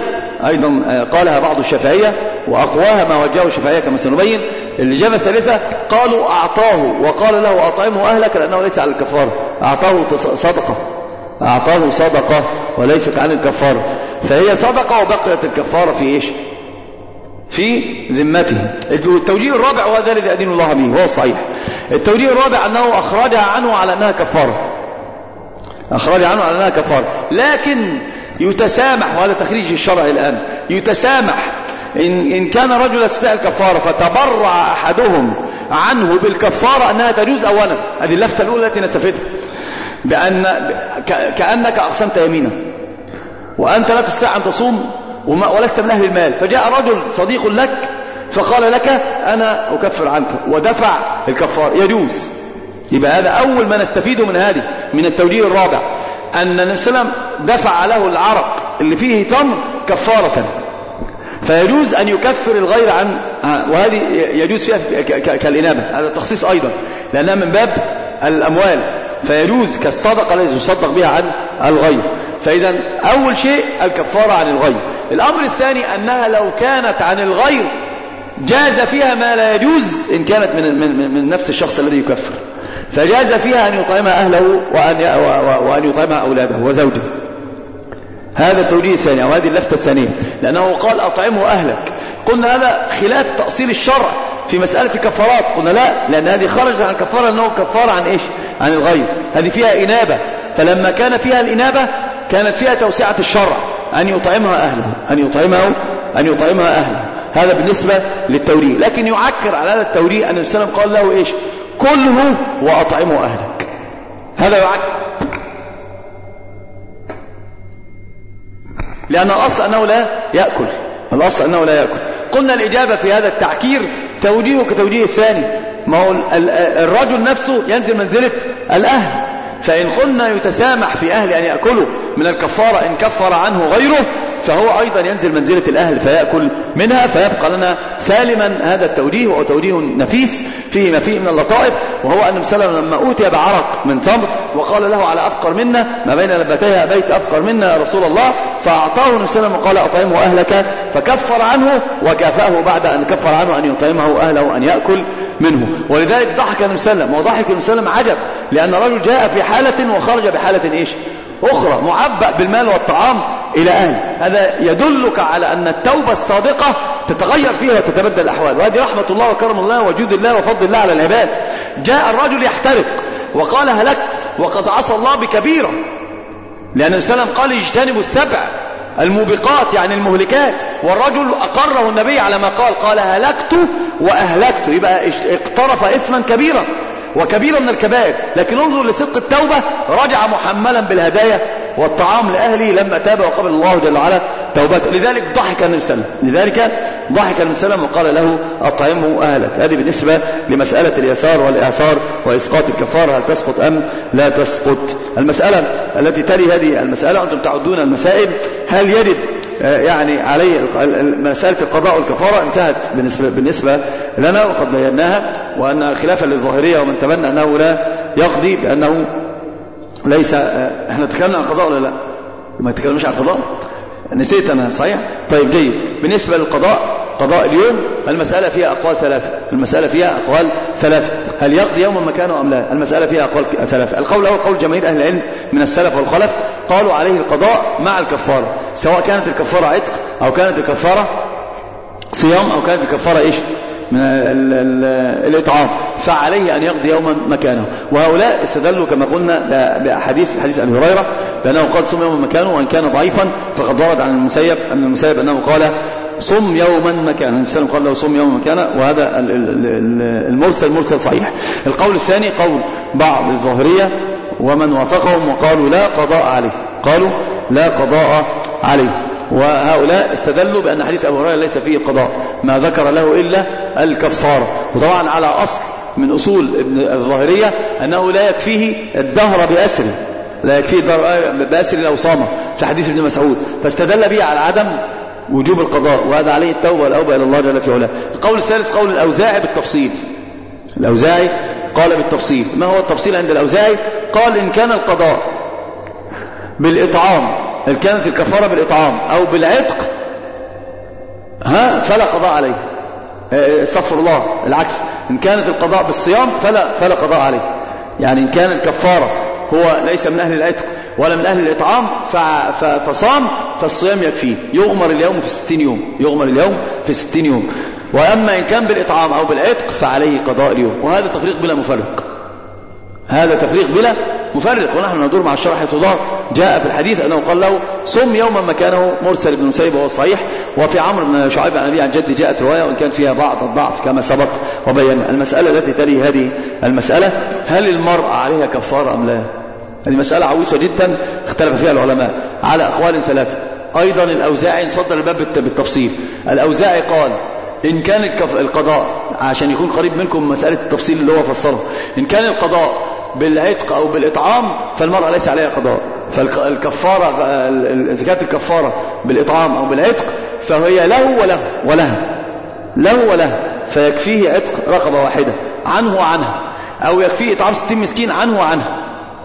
أيضا قالها بعض الشافعية وأقواها ما وجهه الشافعية كما سنبين. الإجابة الثالثة قالوا أعطاه وقال له أطعمه أهلك لأنه ليس على الكفارة، أعطاه صدقة، أعطاه صدقة وليست عن الكفارة، فهي صدقة وبقيت الكفارة في إيش؟ في ذمته. التوجيه الرابع وهذا الذي أدين الله به وهو الصحيح. التوجيه الرابع أنه أخرجها عنه على أنها كفارة، أخرجها عنه على أنها كفارة، لكن يتسامح، وهذا تخريج الشرع الآن، يتسامح إن, إن كان رجل يستطيع الكفارة فتبرع أحدهم عنه بالكفارة أنها تجوز. أولا هذه اللفتة الأولى التي نستفيدها، بأن كأنك أقسمت يمينا وأنت لا تستطيع أن تصوم ولست من أهل المال، فجاء رجل صديق لك فقال لك أنا أكفر عنك ودفع الكفار، يجوز. يبقى هذا أول ما نستفيده من هذه من التوجيه الرابع، أن النبي صلى الله عليه وسلم دفع له العرق اللي فيه تمر كفارة، فيجوز أن يكفر الغير عن، وهذه يجوز فيها كالإنابة، هذا التخصيص أيضا لأنها من باب الأموال، فيجوز كالصدقة التي يصدق بها عن الغير. فإذا أول شيء الكفارة عن الغير. الأمر الثاني أنها لو كانت عن الغير جاز فيها ما لا يجوز إن كانت من, من, من نفس الشخص الذي يكفر، فجاز فيها أن يطعمها أهله وأن, وأن يطعمها أولاده وزوجه. هذا التوجيه الثاني أو هذه اللفتة الثانية، لأنه قال أطعمه أهلك. قلنا هذا خلاف تأصيل الشرع في مسألة الكفارات، قلنا لا، لأن هذه خرجت عن الكفارة أنه كفارة عن إيش؟ عن الغير، هذه فيها إنابة، فلما كان فيها الإنابة كانت فيها توسعة الشرع أن يطعمها أهله، أن يطعمها أن يطعمها أهله. هذا بالنسبة للتوريه. لكن يعكر على هذا التوريه أن النبي صلى الله عليه وسلم قال له إيش؟ كله وأطعمه أهلك. هذا يعكر، لأن الأصل أنه لا يأكل، الأصل أنه لا يأكل. قلنا الإجابة في هذا التعكير توجيه كتوجيه الثاني، ما هو الرجل نفسه ينزل منزلة الأهل، فإن قلنا يتسامح في أهل أن يأكلوا من الكفارة إن كفر عنه غيره، فهو أيضا ينزل منزلة الأهل فيأكل منها، فيبقى لنا سالما هذا التوجيه، وهو توجيه نفيس فيه ما فيه من اللطائف، وهو أن النبي صلى الله عليه وسلم لما أوتي بعرق من تمر وقال له على أفقر منا ما بين لبتيها بيت أفقر منا يا رسول الله، فأعطاه النبي صلى الله عليه وسلم وقال أطعمه أهلك، فكفر عنه وكافأه بعد أن كفر عنه أن يطعمه أهله أن يأكل منه. ولذلك ضحك النبي صلى الله عليه وسلم، وضحك النبي صلى الله عليه وسلم عجب، لأن الرجل جاء في حالة وخرج بحالة إيش؟ أخرى، معبأ بالمال والطعام إلى أهل. هذا يدلك على أن التوبة الصادقة تتغير فيها وتتبدل الأحوال، وهذه رحمة الله وكرم الله وجود الله وفضل الله على العباد. جاء الرجل يحترق وقال هلكت وقد عصى الله بكبيرة، لأن النبي صلى الله عليه وسلم قال اجتنبوا السبع الموبقات يعني المهلكات، والرجل أقره النبي على ما قال، قال هلكت وأهلكت، يبقى اقترف إثما كبيرا وكبيرا من الكبائر. لكن انظر لصدق التوبة، رجع محملا بالهدايا والطعام لأهله لما تاب وقبل الله جل وعلا توبته. لذلك ضحك النبي صلى الله عليه وسلم، لذلك ضحك النبي صلى الله عليه وسلم وقال له أطعمه أهلك. هذه بالنسبة لمسألة اليسار والإعسار وإسقاط الكفارة، هل تسقط أم لا تسقط. المسألة التي تلي هذه المسألة، أنتم تعدون المسائل، هل يجب يعني عليه مسألة القضاء والكفارة انتهت بالنسبة, بالنسبة لنا وقد بيناها، وأن خلافا للظاهرية ومن تبنى أنه لا يقضي بأنه ليس. احنا تكلمنا عن القضاء ولا لا؟ ما تكلمش عن القضاء، نسيت أنا صحيح. طيب جيد. بالنسبة للقضاء، قضاء اليوم المسألة فيها أقوال ثلاثة، المسألة فيها أقوال ثلاثة، هل يقضي يوما مكانه أم لا؟ المسألة فيها أقوال ثلاثة. القول هو قول جماهير أهل العلم من السلف والخلف، قالوا عليه القضاء مع الكفارة، سواء كانت الكفارة عتق أو كانت الكفارة صيام أو كانت الكفارة إيش؟ من الإطعام، فعليه أن يقضي يوما مكانه. وهؤلاء استدلوا كما قلنا بحديث حديث أبي هريرة، لأنه قال صم يوما مكانه، وإن كان ضعيفا فقد ورد عن المسيب أن المسيب أنه قال صم يوما مكانه، النبي صلى الله عليه وسلم قال له صم يوما مكانه، وهذا المرسل مرسل صحيح. القول الثاني قول بعض الظاهرية ومن وافقهم وقالوا لا قضاء عليه، قالوا لا قضاء عليه، وهؤلاء استدلوا بأن حديث أبو هريرة ليس فيه قضاء، ما ذكر له إلا الكفارة. وطبعا على أصل من أصول ابن الظاهرية أنه لا يكفيه الدهر بأسر، لا يكفيه الدهر بأسر لو صام في حديث ابن مسعود، فاستدل به على عدم وجوب القضاء، وهذا عليه التوبة والأوبة إلى الله جل في علاه. القول الثالث قول الأوزاعي بالتفصيل، الأوزاعي قال بالتفصيل. ما هو التفصيل عند الأوزاعي؟ قال إن كان القضاء بالإطعام، إن كانت الكفارة بالإطعام أو بالعتق ها فلا قضاء عليه. استغفر الله، العكس، إن كانت القضاء بالصيام فلا فلا قضاء عليه. يعني إن كان الكفارة هو ليس من أهل العتق ولا من أهل الإطعام فصام فالصيام يكفيه، يغمر اليوم في ستين يوم، يغمر اليوم في ستين يوم. وأما إن كان بالإطعام أو بالعتق فعليه قضاء اليوم. وهذا تفريق بلا مفرق، هذا تفريق بلا مفرق. ونحن ندور مع الشرح تدار. جاء في الحديث أنه قال له صم يوما مكانه مرسل بن مسيب وهو الصحيح. وفي عمرو بن شعيب عن أبي عن جد جاءت رواية وإن كان فيها بعض الضعف كما سبق وبينا. المسألة التي تلي هذه المسألة، هل المرأة عليها كفارة أم لا؟ هذه مسألة عويصة جدا اختلف فيها العلماء على أقوال ثلاثة. أيضا الأوزاعي صدر الباب بالتفصيل. الأوزاعي قال إن كان القضاء، عشان يكون قريب منكم مسألة التفصيل اللي هو فسره، إن كان القضاء بالعتق أو بالإطعام فالمرأة ليس عليها قضاء. فالكفارة زكاة الكفارة بالإطعام أو بالعتق فهي له وله ولها، له وله، فيكفيه عتق رقبة واحدة عنه وعنها، أو يكفيه إطعام ستين مسكين عنه وعنها.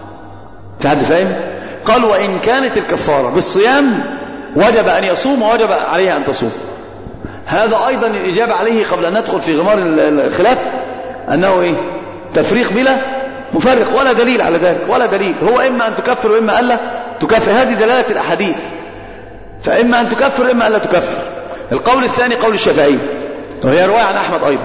في حد فاهم؟ قال وإن كانت الكفارة بالصيام وجب أن يصوم ووجب عليها أن تصوم. هذا أيضا الإجابة عليه قبل أن ندخل في غمار الخلاف أنه إيه؟ تفريق بلا مفرق، ولا دليل على ذلك، ولا دليل. هو إما أن تكفر وإما ألا تكفر، هذه دلالة الأحاديث. فإما أن تكفر وإما ألا تكفر. القول الثاني قول الشافعي وهي رواية عن أحمد أيضا،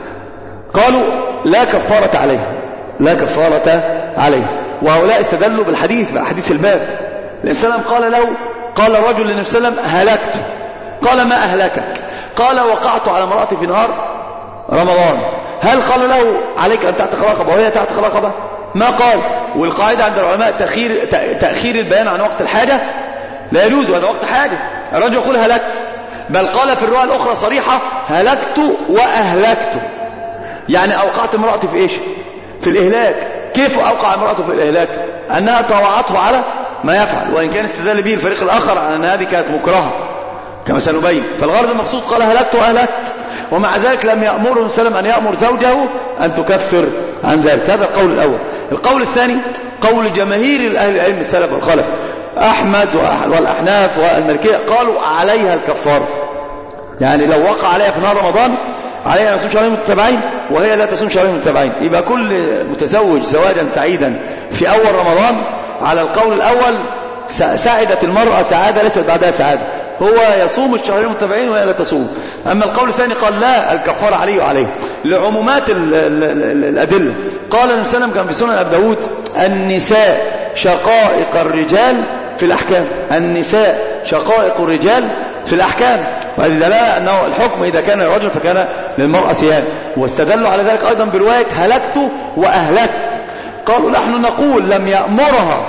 قالوا لا كفارة عليه، لا كفارة عليه. وهؤلاء استدلوا بالحديث، بحديث الباب. الإنسان قال له، قال الرجل للنبي صلى الله عليه وسلم هلكت، قال ما أهلكك؟ قال وقعت على امرأتي في نهار رمضان. هل قال له عليك أن تعتق رقبة وهي تعتق رقبة؟ ما قال. والقاعدة عند العلماء تأخير, تأخير البيان عن وقت الحاجة لا يجوز، هذا وقت حاجة. الرجل يقول هلكت، بل قال في الرواية الأخرى صريحة هلكت وأهلكت، يعني أوقعت امرأتي في إيش؟ في الإهلاك. كيف أوقع امرأته في الإهلاك؟ أنها طوعته على ما يفعل، وإن كان استدل به الفريق الآخر على أن هذه كانت مكرهة كما سنبين. فالغرض المقصود قال هلكت وأهلكت، ومع ذلك لم يأمره السلام أن يأمر زوجه أن تكفر عن ذلك. هذا القول الأول. القول الثاني قول جماهير أهل العلم السلف والخلف، أحمد والأحناف والمالكية، قالوا عليها الكفارة. يعني لو وقع عليها في نهار رمضان عليها أن تصوم شهرين متتابعين وهي لا تصوم شهرين متتابعين. يبقى كل متزوج زواجا سعيدا في أول رمضان على القول الأول سعدت المرأة سعادة ليست بعدها سعادة، هو يصوم الشهرين المتتابعين وهي لا تصوم. أما القول الثاني قال لا، الكفارة عليه وعليه لعمومات ال ال ال الأدلة. قال النبي صلى الله عليه وسلم كان في سنن أبي داود النساء شقائق الرجال في الأحكام، النساء شقائق الرجال في الأحكام. وهذه دلالة أنه الحكم إذا كان الرجل فكان للمرأة سيان. واستدلوا على ذلك أيضا برواية هلكت وأهلكت. قالوا نحن نقول لم يأمرها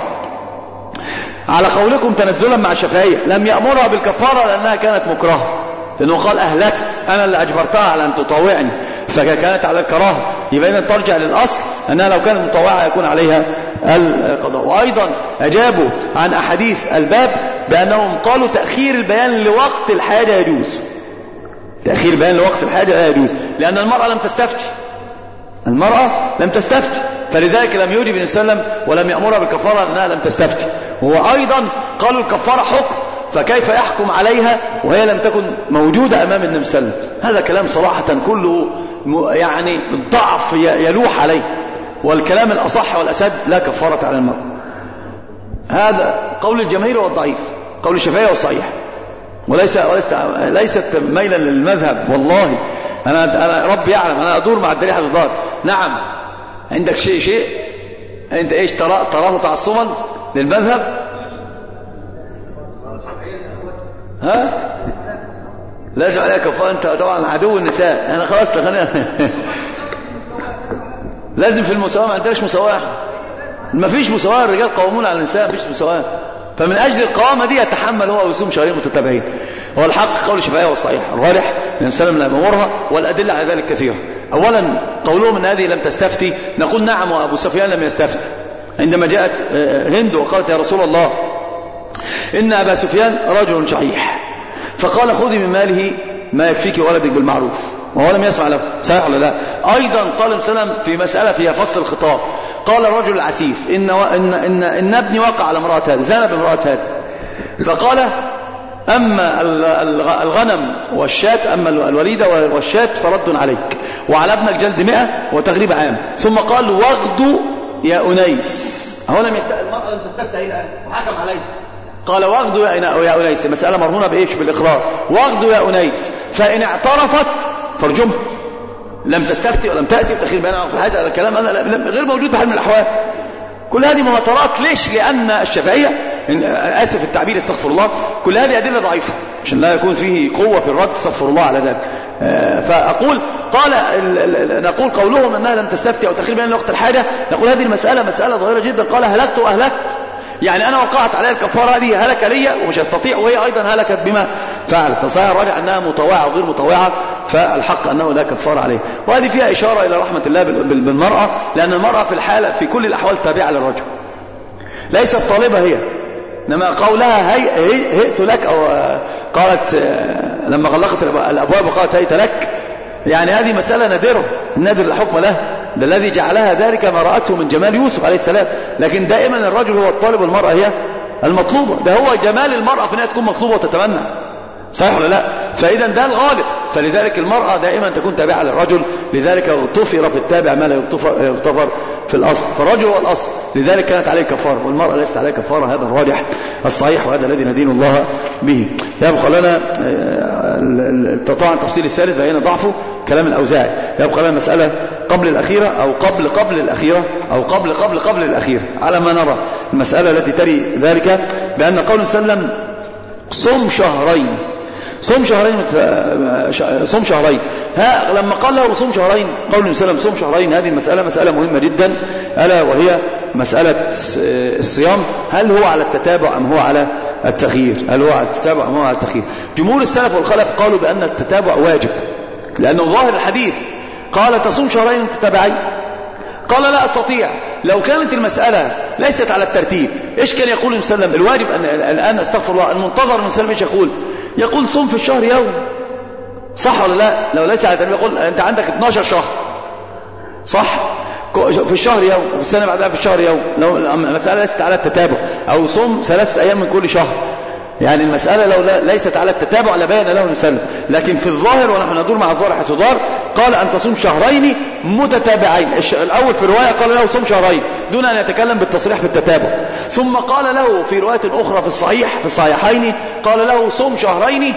على قولكم تنزلا مع الشافعية، لم يأمرها بالكفارة لأنها كانت مكرهة، لأنه قال أهلكت أنا اللي أجبرتها على أن تطاوعني فكانت على الكراهة. يبقى إذن ترجع للأصل أنها لو كانت مطوعة يكون عليها القضاء. وأيضا أجابوا عن أحاديث الباب بأنهم قالوا تأخير البيان لوقت الحاجة يجوز، تأخير البيان لوقت الحاجة لا يجوز، لأن المرأة لم تستفتي، المرأة لم تستفتي، فلذلك لم يوجب النبي صلى الله عليه وسلم ولم يأمرها بالكفارة لأنها لم تستفتي. وأيضا قالوا الكفارة حكم، فكيف يحكم عليها وهي لم تكن موجودة أمام النبي صلى الله عليه وسلم؟ هذا كلام صراحة كله يعني الضعف يلوح عليه، والكلام الأصح والأسد لا كفارة على المرأة. هذا قول الجماهير والضعيف، قول الشافعية والصحيح، وليس وليست ليست ميلا للمذهب. والله أنا أنا ربي يعلم أنا أدور مع الدليل حتى الظاهر. نعم عندك شيء شيء أنت إيش ترى تراه تعصبا للمذهب؟ ها لازم عليك كفارة. أنت طبعا عدو النساء، أنا خلاص تغنى لازم في المساواة. ما عندناش مساواة، ما فيش مساواة، الرجال قوامون على النساء، ما فيش مساواة. فمن أجل القوامة دي يتحمل هو ويصوم شهرين متتابعين. هو الحق قول الشافعية والصحيح الراجح لأن سلم لا يأمرها، والأدلة على ذلك كثيرة. أولا قولهم أن هذه لم تستفتي، نقول نعم وأبو سفيان لم يستفتي. عندما جاءت هند وقالت يا رسول الله إن أبا سفيان رجل شحيح، فقال خذي من ماله ما يكفيك ولدك بالمعروف، وهو لم يسمع له. صحيح ولا لا؟ أيضا قال السلام في مسألة فيها فصل الخطاب، قال الرجل العسيف إن, إن, إن, إن ابني وقع على امرأة هذا، زنى بامرأة هذا، فقال أما الغنم والشاة، أما الوليدة والشاة فرد عليك، وعلى ابنك جلد مئة وتغريب عام. ثم قال واغدوا يا أنيس. هو لم يست... المرأة لم تستفتى الآن وحكم عليه، قال واغدوا يا أنيس، مسألة مرهونة بإيش؟ بالإقرار. واغدوا يا أنيس فإن اعترفت فارجمها. لم تستفتي ولم تأتي وتخير بينها في الحاجة، الكلام هذا غير موجود بحال من الأحوال. كل هذه مهاترات. ليش؟ لأن الشافعية، آسف التعبير استغفر الله، كل هذه أدلة ضعيفة عشان لا يكون فيه قوة في الرد، استغفر الله على ذلك. فأقول قال نقول قولهم أنها لم تستفتي أو تخير بين وقت الحاجة، نقول هذه المسألة مسألة ظاهرة جدا. قال هلكت وأهلكت، يعني أنا وقعت عليها الكفارة هذه، هلك لي ومش هستطيع، وهي أيضا هلكت بما فعلت. فصحيح الراجع أنها مطوعة وغير مطوعة، فالحق أنه لا كفارة عليه. وهذه فيها إشارة إلى رحمة الله بالمرأة، لأن المرأة في الحالة في كل الأحوال تابعة للرجل، ليست طالبة هي، إنما قولها هي هئت لك، أو قالت لما غلقت الأبواب وقالت هيت لك، يعني هذه مسألة نادرة، نادر الحكم له. ده الذي جعلها ذلك ما رأته من جمال يوسف عليه السلام. لكن دائما الرجل هو الطالب والمرأة هي المطلوبة. ده هو جمال المرأة في أنها تكون مطلوبة وتتمنى، صحيح ولا لا؟ فإذا ده الغالب. فلذلك المرأة دائما تكون تابعة للرجل، لذلك اغتفر في التابع ما لا يغتفر في الأصل. فالرجل هو الأصل، لذلك كانت عليه كفارة، والمرأة ليست عليه كفارة. هذا الراجح الصحيح، وهذا الذي ندين الله به. يبقى لنا طبعا التفصيل الثالث بين ضعفه كلام الأوزاعي. يبقى لنا مسألة قبل الأخيرة أو قبل قبل الأخيرة أو قبل قبل قبل الأخيرة، على ما نرى المسألة التي تري ذلك، بأن قول سلم صم شهرين، صم شهرين صم شهرين ها لما قال له صم شهرين، قول النبي صلى الله عليه وسلم صم شهرين، هذه المسألة مسألة مهمة جدا، ألا وهي مسألة الصيام. هل هو على التتابع أم هو على التخيير؟ هل هو على التتابع أم هو على التخيير؟ جمهور السلف والخلف قالوا بأن التتابع واجب، لأنه ظاهر الحديث قال تصوم شهرين متتابعين. قال لا أستطيع. لو كانت المسألة ليست على الترتيب، إيش كان يقول النبي صلى الله عليه وسلم؟ الواجب أن الآن استغفر الله المنتظر من سلم إيش يقول؟ يقول صم في الشهر يوم، صح ولا لا؟ لو ليس على الترتيب يقول أنت عندك اثناشر شهر، صح؟ في الشهر يوم، وفي السنة بعدها في الشهر يوم. لو المسألة ليست على التتابع، أو صم ثلاثة أيام من كل شهر، يعني المسألة لو ليست على التتابع لبين له المسلم. لكن في الظاهر، ونحن ندور مع الظاهر حيث دار، قال أن تصوم شهرين متتابعين. الأول في الرواية قال له صوم شهرين دون أن يتكلم بالتصريح في التتابع، ثم قال له في رواية أخرى في الصحيح في الصحيحين قال له صوم شهرين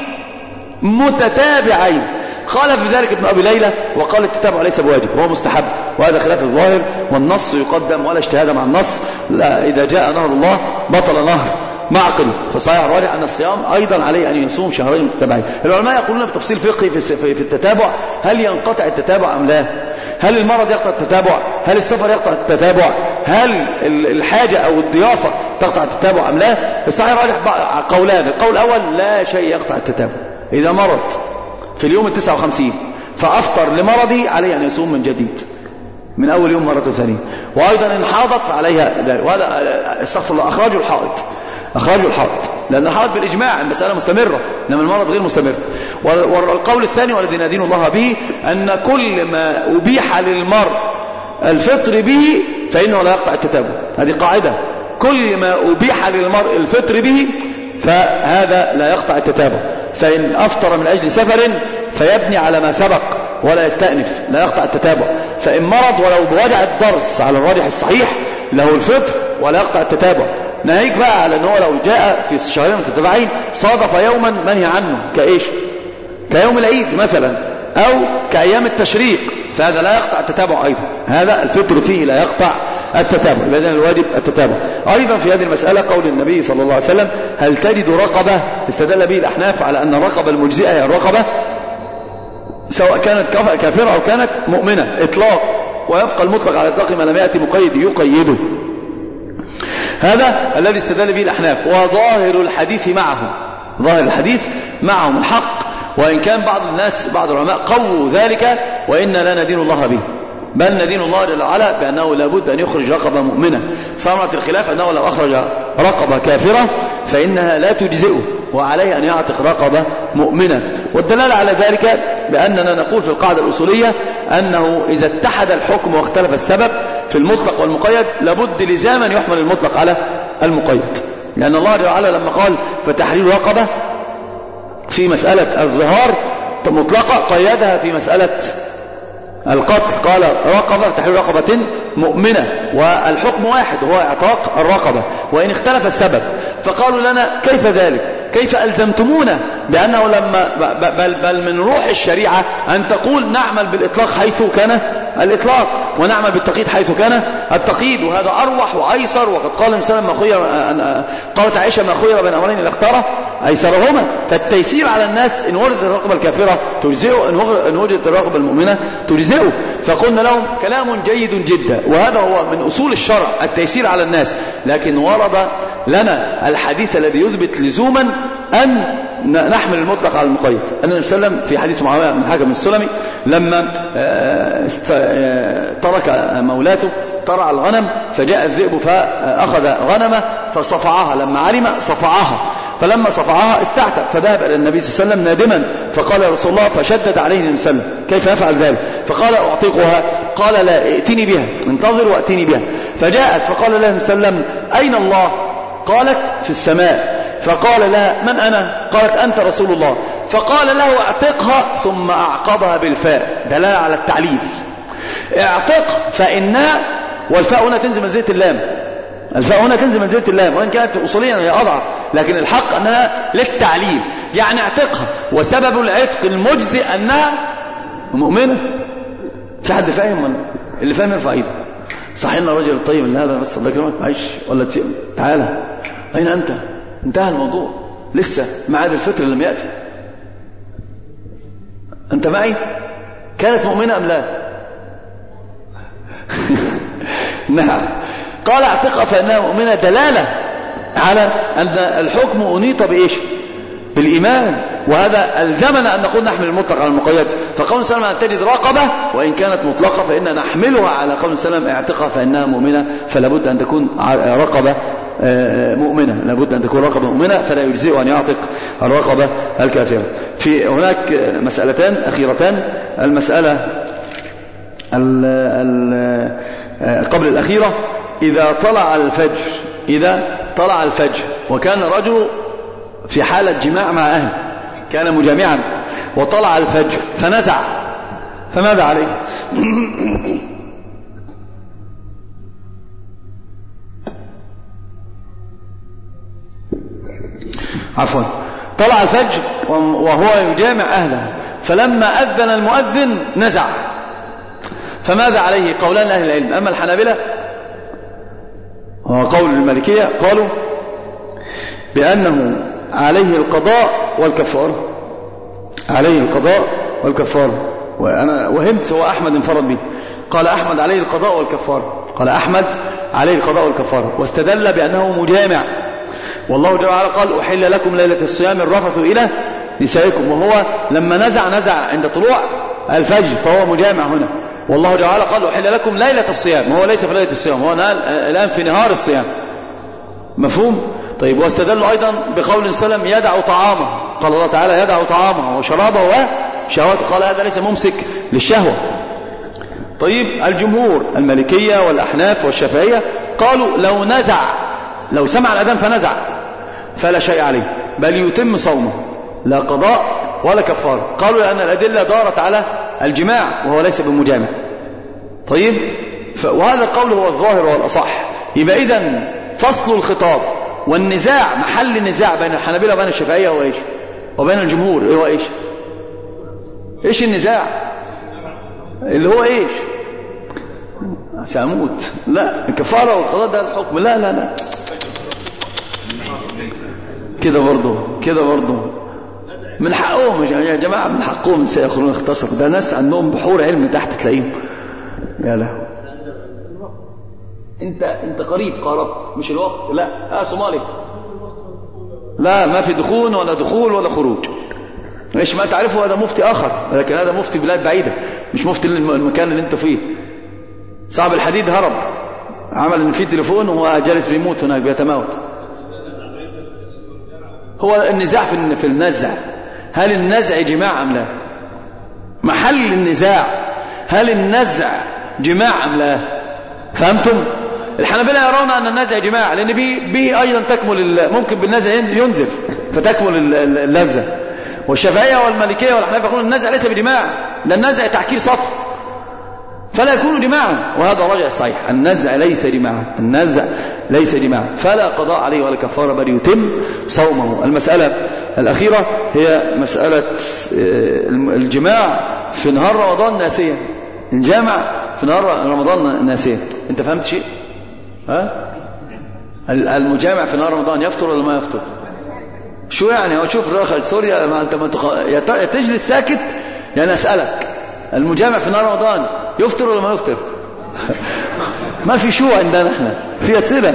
متتابعين. خالف في ذلك ابن أبي ليلى وقال التتابع ليس بواجب، هو مستحب، وهذا خلاف الظاهر، والنص يقدم ولا اجتهاد مع النص. لا، إذا جاء نهر الله بطل نهر معقل. فصحيح الراجح أن الصيام أيضا عليه أن يصوم شهرين متتابعين. العلماء يقولون بتفصيل فقهي في في التتابع، هل ينقطع التتابع أم لا؟ هل المرض يقطع التتابع؟ هل السفر يقطع التتابع؟ هل الحاجة أو الضيافة تقطع التتابع أم لا؟ الصحيح الراجح قولان. القول الأول لا شيء يقطع التتابع. إذا مرض في اليوم التسعة وخمسين فأفطر لمرضه عليه أن يصوم من جديد من أول يوم مرة ثانية. وأيضا إن حاضت فعليها ذلك، وهذا استغفر الله أخرجه الحائط، أخرجه الحائط، لأن الحائط بالإجماع المسألة مستمرة، إنما المرض غير مستمر. والقول الثاني والذي ندين الله به أن كل ما أبيح للمرء الفطر به فإنه لا يقطع التتابع. هذه قاعدة، كل ما أبيح للمرء الفطر به فهذا لا يقطع التتابع. فإن أفطر من أجل سفر فيبني على ما سبق ولا يستأنف، لا يقطع التتابع. فإن مرض ولو بوجع الضرس على الراجح الصحيح له الفطر ولا يقطع التتابع. ناهيك بقى على أنه لو جاء في شهرين متتابعين صادف يوما منهي عنه، كإيش؟ كيوم العيد مثلا، أو كأيام التشريق، فهذا لا يقطع التتابع أيضا، هذا الفطر فيه لا يقطع التتابع، إذن الواجب التتابع. أيضا في هذه المسألة قول النبي صلى الله عليه وسلم هل تجد رقبة؟ استدل به الأحناف على أن الرقبة المجزئة هي الرقبة سواء كانت كافرة أو كانت مؤمنة إطلاق، ويبقى المطلق على إطلاق ما لم يأتي مقيد يقيده. هذا الذي استدل به الأحناف، وظاهر الحديث معهم، ظاهر الحديث معهم الحق، وإن كان بعض الناس بعض العلماء قووا ذلك، وإنا لا ندين الله به، بل ندين الله جل وعلا بأنه لابد أن يخرج رقبة مؤمنة. ثمرة الخلاف أنه لو أخرج رقبة كافرة فإنها لا تجزئه، وعليه أن يعتق رقبة مؤمنة. والدلالة على ذلك بأننا نقول في القاعدة الأصولية أنه إذا اتحد الحكم واختلف السبب في المطلق والمقيد لابد لزاما يحمل المطلق على المقيد، لأن الله جل وعلا لما قال فتحرير رقبة في مسألة الظهار مطلقة، قيدها في مسألة القتل، قال رقبة تحرير رقبة مؤمنة، والحكم واحد وهو اعتاق الرقبة وإن اختلف السبب. فقالوا لنا كيف ذلك؟ كيف ألزمتمونا بأنه لما بل, بل من روح الشريعة أن تقول نعمل بالإطلاق حيث كان الإطلاق ونعمل بالتقييد حيث كان التقييد، وهذا أروح وأيسر. وقد قال الإنسان ما خير، قالت عائشة ما خير بين أمرين إلا اختار أيسرهما. فالتيسير على الناس إن وجدت الرقبة الكافرة تجزئه، إن وجدت الرقبة المؤمنة تجزئه. فقلنا لهم كلام جيد جدا، وهذا هو من أصول الشرع التيسير على الناس. لكن ورد لنا الحديث الذي يثبت لزوما أن نحمل المطلق على المقيد. أن النبي صلى الله عليه وسلم في حديث معاوية بن الحكم السلمي لما ترك مولاته ترعى الغنم فجاء الذئب فأخذ غنمه فصفعها، لما علم صفعها، فلما صفعها استعتب فذهب إلى النبي صلى الله عليه وسلم نادما، فقال يا رسول الله، فشدد عليه النبي صلى الله عليه وسلم كيف يفعل ذلك؟ فقال أعطيقها، قال لا، ائتني بها، انتظر وأتني بها. فجاءت فقال لها النبي صلى الله عليه وسلم أين الله؟ قالت في السماء. فقال لها من أنا؟ قالت أنت رسول الله. فقال له اعتقها، ثم أعقبها بالفاء دلالة على التعليل، اعتق فإنها، والفاء هنا تنزل منزلة اللام، الفاء هنا تنزل منزلة اللام، وإن كانت أصوليا هي أضعف، لكن الحق أنها للتعليل، يعني اعتقها، وسبب العتق المجزئ أنها مؤمنة. في حد فاهم؟ اللي فاهم يرفع ايده. صحينا الرجل الطيب اللي هذا، بس الله يكرمك معيش ولا تسيب، تعالى أين أنت؟ انتهى الموضوع، لسه ميعاد الفطر لم يأتي. أنت معي؟ كانت مؤمنة أم لا؟ نعم. قال اعتقها فإنها مؤمنة، دلالة على أن الحكم أنيط بإيش؟ بالإيمان، وهذا ألزمنا أن نقول نحمل المطلق على المقيد. فقول سلم أن تجد رقبة وإن كانت مطلقة فإننا نحملها على قول سلم اعتقها فإنها مؤمنة، فلا بد أن تكون رقبة مؤمنة، لابد أن تكون رقبة مؤمنة، فلا يجزئ أن يعتق الرقبة الكافرة. في هناك مسألتان أخيرتان. المسألة ال ال قبل الأخيرة، إذا طلع الفجر، إذا طلع الفجر وكان رجل في حالة جماع مع أهل، كان مجامعا وطلع الفجر فنزع، فماذا عليه؟ عفوا، طلع الفجر وهو يجامع أهله، فلما أذن المؤذن نزع، فماذا عليه؟ قولان أهل العلم. أما الحنابلة وقول المالكية قالوا بأنه عليه القضاء والكفارة، عليه القضاء والكفارة. وأنا وهمت هو أحمد انفرد به، قال أحمد عليه القضاء والكفارة، قال أحمد عليه القضاء والكفارة، واستدل بأنه مجامع، والله جل وعلا قال أحل لكم ليلة الصيام الرفث إلى نسائكم، وهو لما نزع نزع عند طلوع الفجر فهو مجامع هنا، والله جل وعلا قال أحل لكم ليلة الصيام، وهو ليس في ليلة الصيام، هو الآن في نهار الصيام. مفهوم؟ طيب. واستدلوا أيضا بقول سلم يدع طعامه، قال الله تعالى يدع طعامه وشرابه وشهواته، قال هذا ليس ممسك للشهوة. طيب. الجمهور المالكية والأحناف والشافعية قالوا لو نزع، لو سمع الأذان فنزع فلا شيء عليه، بل يتم صومه، لا قضاء ولا كفارة. قالوا لأن الأدلة دارت على الجماع وهو ليس بمجامع. طيب. وهذا القول هو الظاهر والأصح. يبقى إذن فصل الخطاب والنزاع، محل النزاع بين الحنابلة وبين الشافعية هو إيش؟ وبين الجمهور هو إيش؟ إيش النزاع؟ اللي هو إيش؟ سأموت، لا الكفارة والقضاء ده الحكم، لا لا لا كده برضه، كده برضه من حقهم يا جماعة، من حقهم سيخرون اختصر، ده ناس عندهم بحور علم تحت تلاقيهم. يا له انت انت قريب قاربت، مش الوقت، لا اه صومالي، لا ما في دخول ولا دخول ولا خروج، مش ما تعرفه، هذا مفتي آخر، لكن هذا مفتي بلاد بعيدة، مش مفتي المكان اللي انت فيه. صاحب الحديد هرب، عمل ان فيه تليفون وهو جالس بيموت هناك بيتموت. هو النزاع في في النزع، هل النزع جماع أم لا؟ محل النزاع هل النزع جماع أم لا؟ فهمتم؟ الحنابلة يرون أن النزع جماع، لأن به, به أيضا تكمل، ممكن بالنزع ينزل فتكمل اللذة، والشافعية والمالكية والحنفية يقولون النزع ليس بجماع، ده النزع تعكير صف فلا يكون جماعا، وهذا راجع الصحيح، النزع ليس جماعا، النزع ليس جماعا، فلا قضاء عليه ولا كفارة بل يتم صومه. المسألة الأخيرة هي مسألة الجماع في نهار رمضان ناسيا، الجامع في نهار رمضان ناسيا. انت فهمت شيء؟ ها؟ المجامع في نهار رمضان يفطر ولا ما يفطر؟ شو يعني؟ هو شوف دخل سوريا ما انت ما تخ... يا تجلس ساكت يعني اسالك، المجامع في نهار رمضان يفطر ولا ما يفطر؟ ما في شو عندنا احنا في اسئله.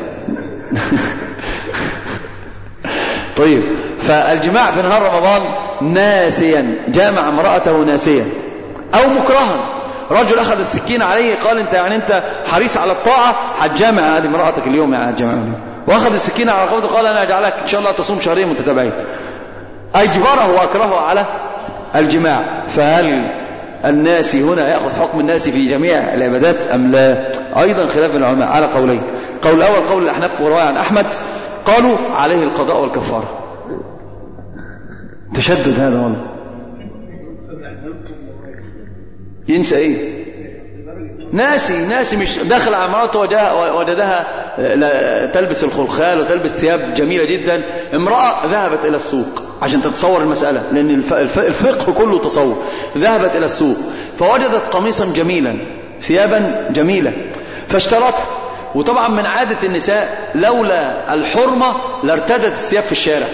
طيب، فالجماع في نهار رمضان ناسيا، جامع امرأته ناسيا او مكرها. رجل اخذ السكين عليه قال انت يعني انت حريص على الطاعه هتجامع هذه امرأتك اليوم يعني هتجامع اليوم، واخذ السكين على رقبته قال انا اجعلك ان شاء الله تصوم شهرين متتابعين، اجبره واكرهه على الجماع. فهل الناس هنا ياخذ حكم الناس في جميع العبادات ام لا؟ ايضا خلاف العلماء على قولين. قول الاول قول الاحناف وروايه عن احمد قالوا عليه القضاء والكفاره. تشدد هذا والله. ينسى ايه؟ ناسي ناسي مش داخل على مراته وجدها تلبس الخلخال وتلبس ثياب جميلة جدا، امرأة ذهبت إلى السوق عشان تتصور المسألة، لأن الفقه كله تصور. ذهبت إلى السوق فوجدت قميصا جميلا ثيابا جميلة فاشترتها، وطبعا من عادة النساء لولا الحرمة لارتدت الثياب في الشارع،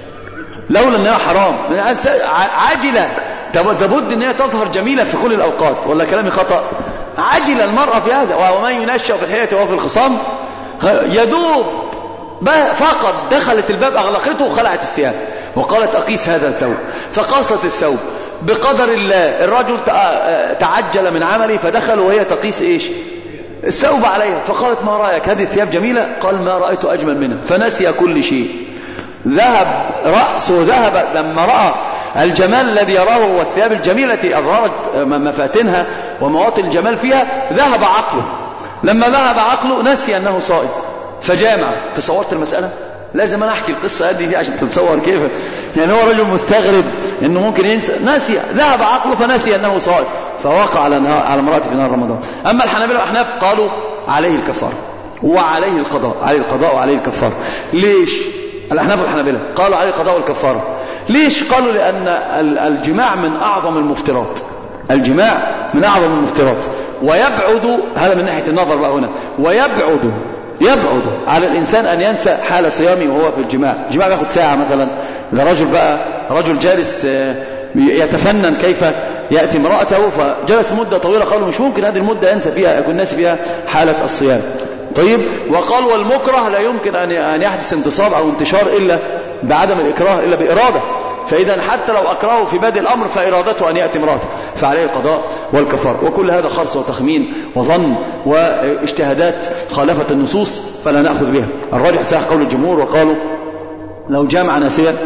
لولا أنها حرام من عاجلة تبد أنها تظهر جميلة في كل الأوقات، ولا كلامي خطأ؟ عجل المرأة في هذا. ومن ينشأ في الحياة وهو في الخصام يدوب فقط دخلت الباب أغلقته وخلعت الثياب وقالت أقيس هذا الثوب، فقاست الثوب بقدر الله. الرجل تعجل من عمله فدخل وهي تقيس إيش؟ الثوب عليها، فقالت ما رأيك هذه الثياب جميلة؟ قال ما رأيت أجمل منها، فنسي كل شيء، ذهب رأسه ذهب لما رأى الجمال الذي يراه والثياب الجميلة التي أظهرت مفاتنها ومواطن الجمال فيها، ذهب عقله. لما ذهب عقله نسي أنه صائم فجامع. تصورت المسألة؟ لازم أنا أحكي القصة هذه دي عشان تتصور كيف يعني هو رجل مستغرب أنه ممكن ينسى، نسي، ذهب عقله فنسي أنه صائم فوقع على على امرأته في نهار رمضان. أما الحنابلة والأحناف قالوا عليه الكفارة وعليه القضاء، عليه القضاء وعليه الكفارة. ليش؟ الأحناف والحنابلة قالوا عليه القضاء والكفارة. ليش؟ قالوا لأن الجماع من أعظم المفترات، الجماع من أعظم المفترات، ويبعد، هذا من ناحية النظر بقى هنا، ويبعد يبعد على الإنسان أن ينسى حال صيامه وهو في الجماع. الجماع بياخد ساعة مثلا، إذا رجل بقى رجل جالس يتفنن كيف يأتي امرأته فجلس مدة طويلة، قالوا مش ممكن هذه المدة ينسى فيها يكون الناس فيها حالة الصيام. طيب، وقال والمكره لا يمكن أن يحدث انتصاب أو انتشار إلا بعدم الإكراه، إلا بإرادة. فإذا حتى لو أكرهه في بادئ الأمر فإرادته أن يأتي امرأته، فعليه القضاء والكفار. وكل هذا خرص وتخمين وظن واجتهادات خالفت النصوص فلا نأخذ بها. الراجح صحيح قول الجمهور، وقالوا لو جامع ناسيا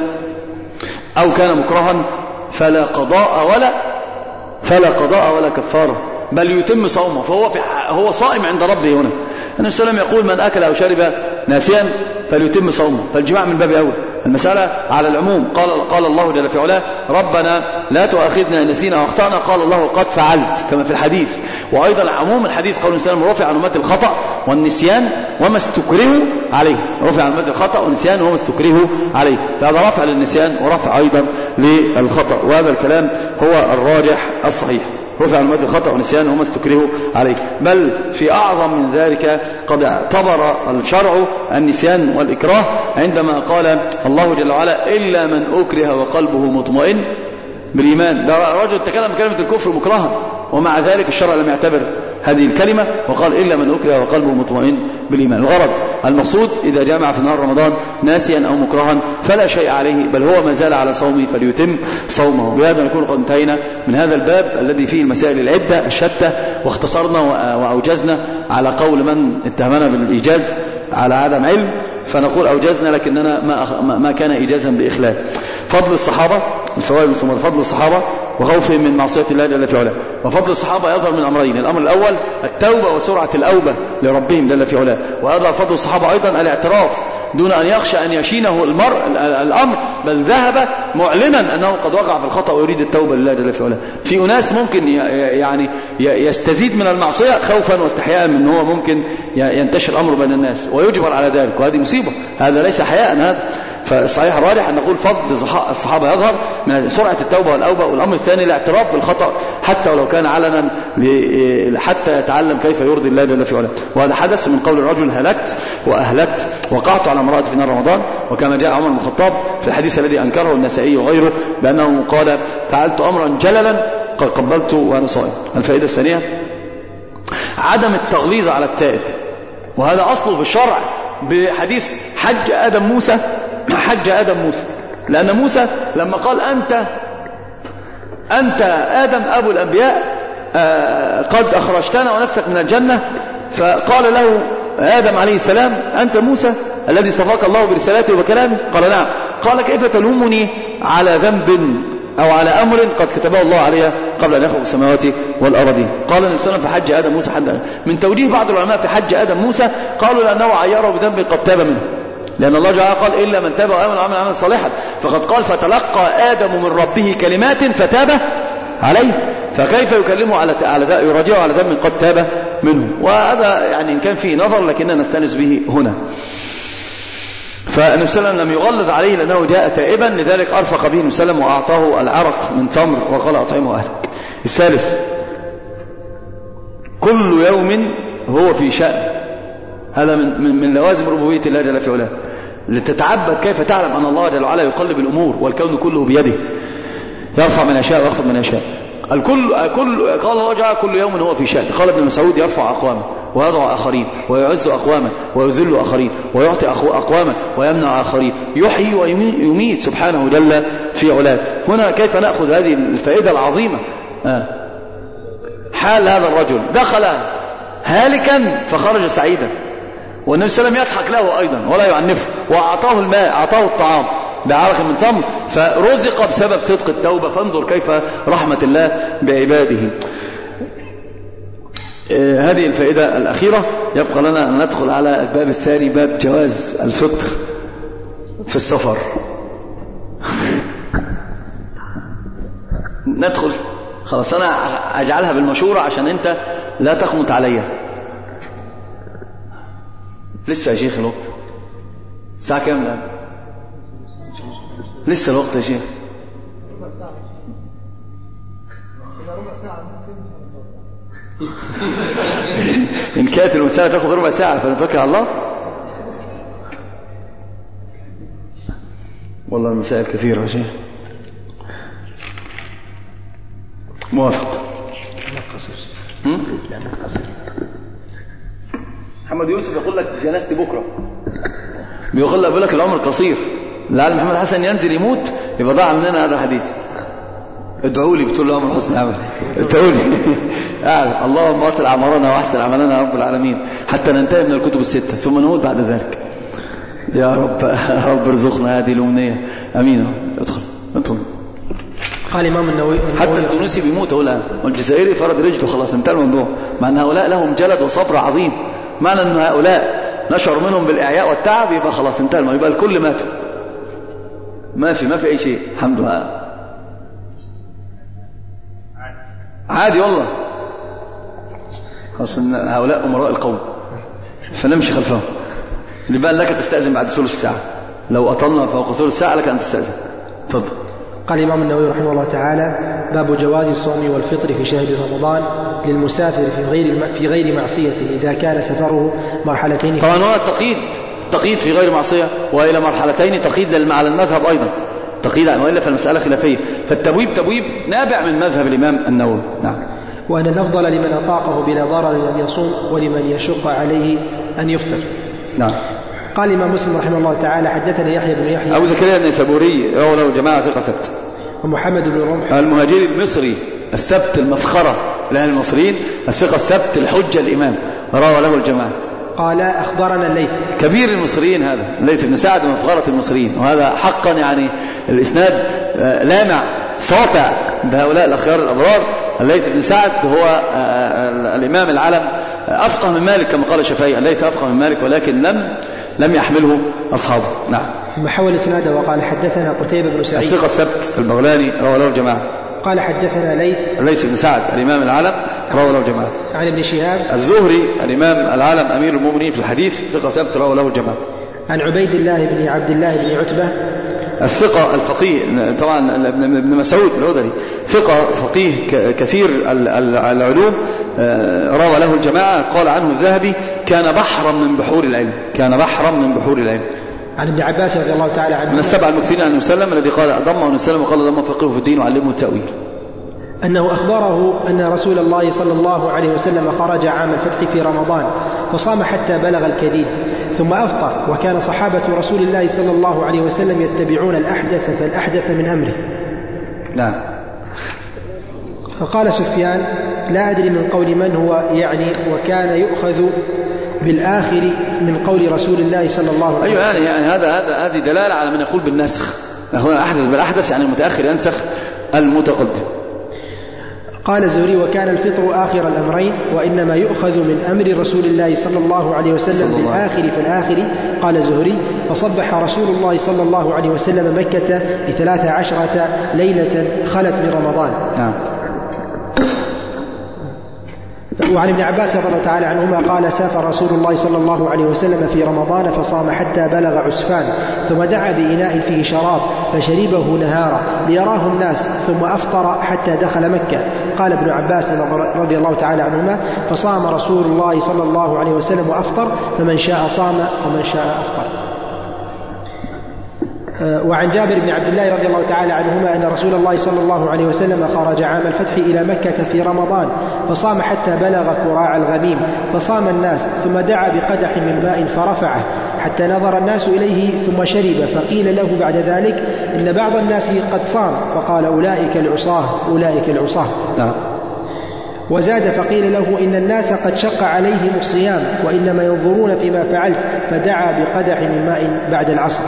أو كان مكرها فلا قضاء ولا فلا قضاء ولا كفارة بل يتم صومه، فهو في هو صائم عند ربه. هنا النبي صلى الله عليه وسلم يقول من أكل أو شرب ناسيا فليتم صومه، فالجماع من باب أول. المسألة على العموم. قال قال الله جل في علاه ربنا لا تؤاخذنا إن نسينا واخطأنا، قال الله قد فعلت كما في الحديث. وأيضا عموم الحديث قول الإنسان رفع عن أمة الخطأ والنسيان وما استكرهوا عليه، رفع عن أمة الخطأ والنسيان وما استكرهوا عليه، فهذا رفع للنسيان ورفع أيضا للخطأ، وهذا الكلام هو الراجح الصحيح، رفع عن أمة الخطأ والنسيان وما استكرهوا عليه. بل في أعظم من ذلك قد اعتبر الشرع النسيان والإكراه عندما قال الله جل وعلا إلا من أكره وقلبه مطمئن بالإيمان. ده رجل تكلم بكلمة الكفر مكرها، ومع ذلك الشرع لم يعتبر هذه الكلمة وقال إلا من أكره وقلبه مطمئن بالإيمان. الغرض المقصود إذا جامع في نهار رمضان ناسيا أو مكرها فلا شيء عليه، بل هو ما زال على صومه فليتم صومه. بهذا نكون قد انتهينا من هذا الباب الذي فيه المسائل العدة الشتى، واختصرنا وأوجزنا على قول من اتهمنا بالإيجاز على عدم علم، فنقول أوجزنا لكننا ما ما كان إيجازا بإخلال. فضل الصحابة، الفوائد المسلمة، فضل الصحابة وخوفهم من معصية الله جل في علاه. وفضل الصحابة يظهر من أمرين: الأمر الأول التوبة وسرعة الأوبة لربهم جل في علاه، وهذا فضل الصحابة أيضا الاعتراف دون أن يخشى أن يشينه المرء الأمر، بل ذهب معلنا أنه قد وقع في الخطأ ويريد التوبة لله جل في علاه. في أناس ممكن يعني يستزيد من المعصية خوفا واستحياء من أنه ممكن ينتشر الأمر بين الناس ويجبر على ذلك، وهذه مصيبة، هذا ليس حياء هذا. فالصحيح الراجح أن نقول فضل الصحابة يظهر من سرعة التوبة والأوبة. والأمر الثاني الاعتراف بالخطأ حتى ولو كان علنا حتى يتعلم كيف يرضي الله جل في علاه. وهذا حدث من قول الرجل هلكت وأهلكت وقعت على امرأة في نار رمضان، وكما جاء عمر بن الخطاب في الحديث الذي أنكره النسائي وغيره بأنه قال فعلت أمرا جللا قد قبلت وأنا صائم. الفائدة الثانية عدم التغليظ على التائب، وهذا أصله في الشرع بحديث حج آدم موسى حج آدم موسى لأن موسى لما قال أنت أنت آدم أبو الأنبياء قد أخرجتنا ونفسك من الجنة، فقال له آدم عليه السلام أنت موسى الذي اصطفاك الله برسالته وبكلامه؟ قال نعم. قال كيف تلومني على ذنب أو على أمر قد كتبه الله عليها قبل أن يخلق السماوات والأرضين؟ قال النبي صلى الله عليه وسلم في حج آدم موسى حد من توجيه بعض العلماء في حج آدم موسى قالوا لأنه عيره بذنب قد تاب منه، لأن الله جل قال إلا من تاب وآمن وعمل عملا صالحا، فقد قال فتلقى آدم من ربه كلمات فتاب عليه، فكيف يكلمه على على يراجعه على ذنب قد تاب منه؟ وهذا يعني إن كان فيه نظر لكننا نستانس به هنا. فالنبي صلى الله عليه وسلم لم يغلظ عليه لأنه جاء تائبا، لذلك أرفق به النبي صلى الله عليه وسلم وأعطاه العرق من تمر وقال أطعمه أهلك. الثالث كل يوم هو في شأن، هذا من, من, من لوازم ربوبية الله جل في علاه، لتتعبد كيف تعلم أن الله جل وعلا يقلب الأمور والكون كله بيده، يرفع من يشاء ويخفض من يشاء. الكل كل قال الله جل كل يوم هو في شأن. قال ابن مسعود يرفع أقواما ويضع آخرين ويعز أقواما ويذل آخرين ويعطي أقواما ويمنع آخرين، يحيي ويميت سبحانه جل في علاه. هنا كيف نأخذ هذه الفائدة العظيمة؟ آه. حال هذا الرجل دخل هالكا فخرج سعيدا، والنبي صلى الله عليه وسلم يضحك له أيضا ولا يعنفه، وأعطاه الماء أعطاه الطعام بعرق من تمر فرزق بسبب صدق التوبة. فانظر كيف رحمة الله بعباده. آه هذه الفائدة الأخيرة. يبقى لنا أن ندخل على الباب الثاني، باب جواز الفطر في السفر. ندخل خلاص، أنا أجعلها بالمشورة عشان أنت لا تقنط عليا. لسه يا شيخ الوقت الساعة كام الآن؟ لسه الوقت يا شيخ. إن كانت المسألة تأخذ ربع ساعة فنتوكل على الله. والله المسائل كثيرة يا شيخ. موافق. محمد يوسف يقول لك جنازتي بكرة، بيقول لك, لك العمر قصير، لعل محمد حسن ينزل يموت يبقى ضاع مننا هذا الحديث. ادعوا لي بتقول له عمر حسن عمل، ادعوا لي اعلم اللهم اطل اعمارنا واحسن عملنا يا رب العالمين حتى ننتهي من الكتب الستة ثم نموت بعد ذلك. يا رب يا رب ارزقنا هذه الامنية، امين. ادخل ادخل.
قال الإمام النووي
حتى التونسي بيموت هو الآن، والجزائري فرد رجله خلاص انتهى الموضوع، مع أن هؤلاء لهم جلد وصبر عظيم. معنى أن هؤلاء نشر منهم بالإعياء والتعب يبقى خلاص انتهى الموضوع، يبقى الكل ماتوا، ما في ما في أي شيء. الحمد لله عادي والله. خلاص هؤلاء أمراء القوم فنمشي خلفهم. اللي بقى لك تستأذن بعد ثلث ساعة، لو أطلنا فوق ثلث ساعة لك أن تستأذن. تفضل.
قال الإمام النووي رحمه الله تعالى: باب جواز الصوم والفطر في شهر رمضان للمسافر في غير في غير معصية إذا كان سفره مرحلتين.
طبعا هو التقييد تقييد في غير معصية وإلى مرحلتين، تقييد على المذهب أيضا تقييد، وإلا فالمسألة خلافية، فالتبويب تبويب نابع من مذهب الإمام النووي. نعم.
وأن الأفضل لمن أطاقه بلا ضرر أن يصوم، ولمن يشق عليه أن يفطر.
نعم.
قال الإمام مسلم رحمه الله تعالى: حدثنا يحيى بن يحيى
أبو زكريا النيسابوري رواه له جماعة ثقة ثبت،
ومحمد بن رمح
المهاجري المصري السبت المفخرة لأهل المصريين، الثقة السبت الحجة الإمام، روى له الجماعة.
قال: أخبرنا الليث
كبير المصريين، هذا الليث بن سعد من مفخرة المصريين، وهذا حقا يعني الإسناد لامع ساطع بهؤلاء الأخيار الأبرار. الليث بن سعد هو الإمام العلم، أفقه من مالك كما قال الشافعي، الليث أفقه من مالك ولكن لم لم يحمله أصحابه. نعم.
ثم حول إسناده وقال حدثنا قتيبة بن سعيد
الثقة الثبت البغلاني رواه له الجماعة.
قال حدثنا ليث
ليث بن سعد الإمام العالم رواه له الجماعة.
عن ابن شهاب
الزهري الإمام العالم أمير المؤمنين في الحديث ثقة ثبت رواه له الجماعة.
عن عبيد الله بن عبد الله بن عتبة
الثقة الفقيه طبعا ابن مسعود العذري ثقة فقيه كثير العلوم روى له الجماعة. قال عنه الذهبي كان بحرا من بحور العلم كان بحرا من بحور العلم.
عن ابن عباس رضي الله تعالى عنه
من السبع المكثرين عن وسلم الذي قال ضمه وسلم وقال ضمه فقهه في الدين وعلمه التأويل
أنه أخبره أن رسول الله صلى الله عليه وسلم خرج عام الفتح في رمضان فصام حتى بلغ الكديد ثم أفطر وكان صحابة رسول الله صلى الله عليه وسلم يتبعون الأحدث فالأحدث من أمره.
نعم.
فقال سفيان لا أدري من قول من هو يعني وكان يؤخذ بالآخر من قول رسول الله صلى الله عليه وسلم.
أيوة يعني, يعني هذا هذا هذه دلالة على من يقول بالنسخ. نأخذ الأحدث بالأحدث يعني المتأخر ينسخ المتقدم.
قال الزهري وكان الفطر آخر الأمرين وإنما يؤخذ من أمر رسول الله صلى الله عليه وسلم بالآخر فالآخر. قال الزهري فصبح رسول الله صلى الله عليه وسلم مكة لثلاث عشرة ليلة خلت من رمضان.
نعم.
وعن ابن عباس رضي الله تعالى عنهما قال سافر رسول الله صلى الله عليه وسلم في رمضان فصام حتى بلغ عسفان ثم دعا بإناء فيه شراب فشربه نهارا ليراه الناس ثم أفطر حتى دخل مكة. قال ابن عباس رضي الله تعالى عنهما فصام رسول الله صلى الله عليه وسلم وأفطر فمن شاء صام ومن شاء أفطر. وعن جابر بن عبد الله رضي الله تعالى عنهما أن رسول الله صلى الله عليه وسلم خرج عام الفتح إلى مكة في رمضان فصام حتى بلغ كراع الغميم فصام الناس ثم دعا بقدح من ماء فرفعه حتى نظر الناس إليه ثم شرب فقيل له بعد ذلك إن بعض الناس قد صام فقال أولئك العصاة أولئك العصاة. وزاد فقيل له إن الناس قد شق عليهم الصيام وإنما ينظرون فيما فعلت فدعا بقدح من ماء بعد العصر.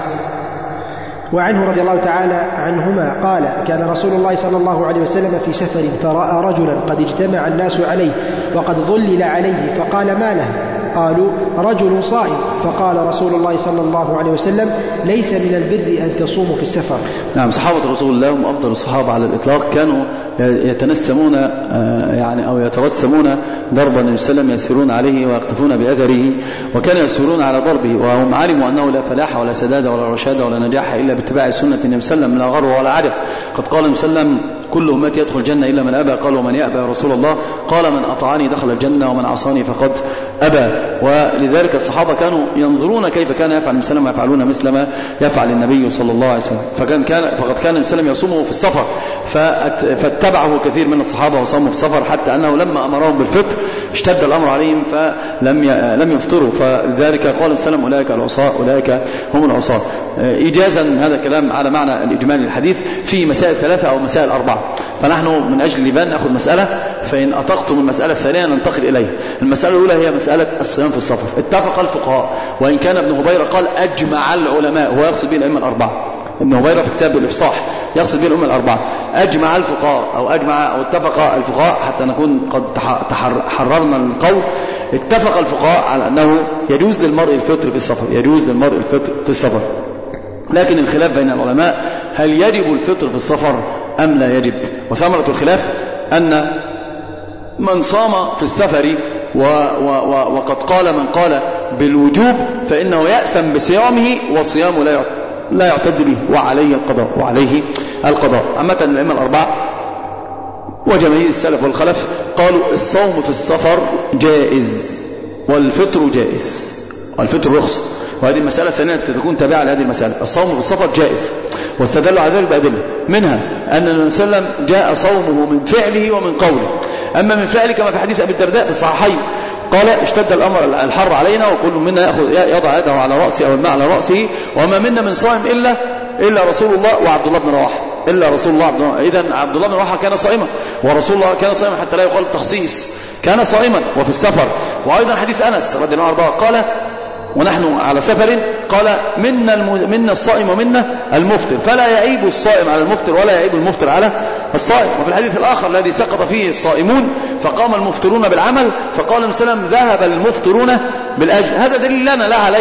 وعنه رضي الله تعالى عنهما قال كان رسول الله صلى الله عليه وسلم في سفر فرأى رجلا قد اجتمع الناس عليه وقد ظلل عليه فقال ما له؟ قالوا رجل صائم فقال رسول الله صلى الله عليه وسلم ليس من البر أن تصوموا في السفر.
نعم. صحابة رسول الله هم أفضل الصحابة على الإطلاق كانوا يتنسمون يعني أو يترسمون درب النبي صلى الله عليه وسلم يسيرون عليه ويقتفون بأثره وكانوا يسيرون على ضربه وهم علموا أنه لا فلاح ولا سداد ولا رشاد ولا نجاح إلا باتباع سنة النبي صلى الله عليه وسلم لا غرو ولا عدل. قد قال النبي صلى الله عليه وسلم كل أمتي يدخل الجنة إلا من أبى. قال ومن يأبى يا رسول الله؟ قال من أطاعني دخل الجنة ومن عصاني فقد أبى. ولذلك الصحابة كانوا ينظرون كيف كان يفعل النبي صلى الله عليه وسلم ويفعلون مثل ما يفعل النبي صلى الله عليه وسلم. فكان كان فقد كان النبي صلى الله عليه وسلم يصومه في السفر فاتبعه كثير من الصحابة وصاموا في السفر حتى أنه لما أمرهم بالفطر اشتد الأمر عليهم فلم لم يفطروا. فلذلك قال النبي صلى الله عليه وسلم أولئك العصاة أولئك هم العصاة. إيجازا هذا كلام على معنى الإجمالي الحديث في مسائل ثلاثة أو مسائل أربعة. فنحن من أجل لبان نأخذ مسألة فإن أطقتم المسألة الثانية ننتقل إليها. المسألة الأولى هي مسألة الصيام في السفر. اتفق الفقهاء وإن كان ابن هبيرة قال أجمع العلماء هو يقصد به الأئمة الأربعة. ابن هبيرة في كتاب الإفصاح يقصد به الأمة الأربعة. أجمع الفقهاء أو أجمع أو اتفق الفقهاء حتى نكون قد حررنا القول. اتفق الفقهاء على أنه يجوز للمرء الفطر في السفر يجوز للمرء الفطر في السفر لكن الخلاف بين العلماء هل يجب الفطر في السفر أم لا يجب. وثمرة الخلاف أن من صام في السفر و و و وقد قال من قال بالوجوب فإنه يأثم بصيامه وصيامه لا لا يعتد به وعليه القضاء وعليه القضاء. أما الأئمة الأربعة وجماهير السلف والخلف قالوا الصوم في السفر جائز والفطر جائز والفطر رخصة. وهذه المسألة الثانية تكون تابعة لهذه المسألة. الصوم في السفر جائز واستدلوا على ذلك بأدلة منها أن النبي صلى الله عليه وسلم جاء صومه من فعله ومن قوله. أما من فعله كما في حديث أبي الدرداء في الصحيحين قال اشتد الأمر الحر علينا وكل منا يضع يده على رأسه أو الماء على رأسه وما منا من صائم إلا إلا رسول الله وعبد الله بن رواحة إلا رسول الله عبد الله. إذن عبد الله بن رواحة كان صائما ورسول الله كان صائما حتى لا يقال التخصيص كان صائما وفي السفر. وأيضا حديث أنس رضي الله عنه قال ونحن على سفر قال منا منا الصائم ومنا المفطر فلا يعيب الصائم على المفطر ولا يعيب المفطر على الصائم. وفي الحديث الآخر الذي سقط فيه الصائمون فقام المفطرون بالعمل فقال النبي صلى الله عليه وسلم ذهب المفطرون بالأجر. هذا دليل لنا لا علينا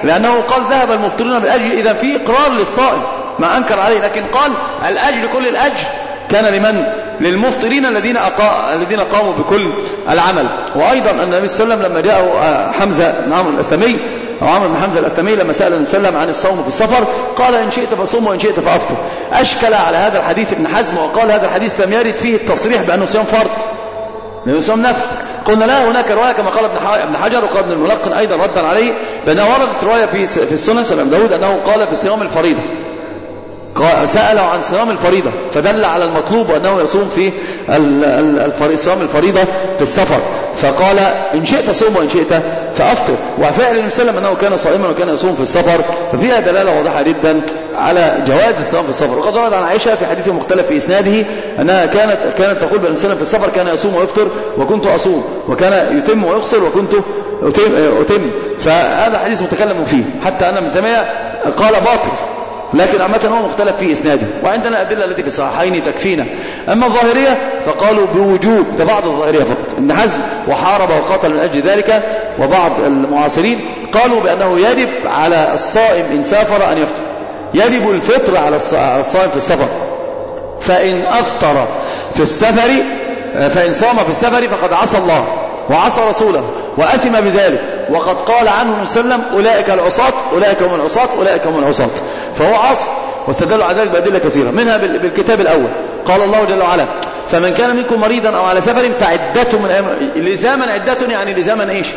لأنه قال ذهب المفطرون بالأجر، إذا في إقرار للصائم ما أنكر عليه، لكن قال الأجر كل الأجر كان لمن؟ للمفطرين الذين أقا... الذين قاموا بكل العمل. وأيضا أن النبي صلى الله عليه وسلم لما جاءه حمزة بن عمرو الأسلمي أو عمرو بن حمزة الأسلمي لما سأل النبي صلى الله عليه وسلم عن الصوم في السفر قال إن شئت فصوم وإن شئت فأفطر. أشكل على هذا الحديث ابن حزم وقال هذا الحديث لم يرد فيه التصريح بأنه صيام فرض، لأنه صيام نفل. قلنا لا، هناك رواية كما قال ابن حجر وقال ابن الملقن أيضا ردا عليه بأنه وردت رواية في في السنن سنن داود أنه قال في صيام الفريضة، سأله عن صيام الفريضة فدل على المطلوب وأنه يصوم في صيام الفريضة في السفر، فقال إن شئت صوم وإن شئت فأفطر. وفعل النبي صلى الله عليه وسلم أنه كان صائما وكان يصوم في السفر، ففيها دلالة واضحة جدا على جواز الصيام في السفر. وقد ورد عن عائشة في حديث مختلف في إسناده أنها كانت كانت تقول بأن الإنسان في السفر كان يصوم ويفطر وكنت أصوم، وكان يتم ويقصر وكنت أتم, أتم. فهذا حديث متكلم فيه، حتى أن ابن تيمية قال باطل، لكن عامة هو مختلف في إسناده، وعندنا أدلة التي في الصحيحين تكفينا. أما الظاهرية فقالوا بوجوب، ده بعض الظاهرية فقط، ابن حزم وحارب وقاتل من أجل ذلك، وبعض المعاصرين قالوا بأنه يجب على الصائم إن سافر أن يفطر، يجب الفطر على الصائم في السفر، فإن أفطر في السفر فإن صام في السفر فقد عصى الله وعصى رسوله وأثم بذلك، وقد قال عنه النبي صلى الله عليه وسلم أولئك العصاة أولئك هم العصاة أولئك هم العصاة، فهو عاصي. واستدلوا على ذلك بأدلة كثيرة، منها بالكتاب الأول قال الله جل وعلا فمن كان منكم مريضا أو على سفر فعدته من أيام. لزاما عدته يعني لزاما إيش؟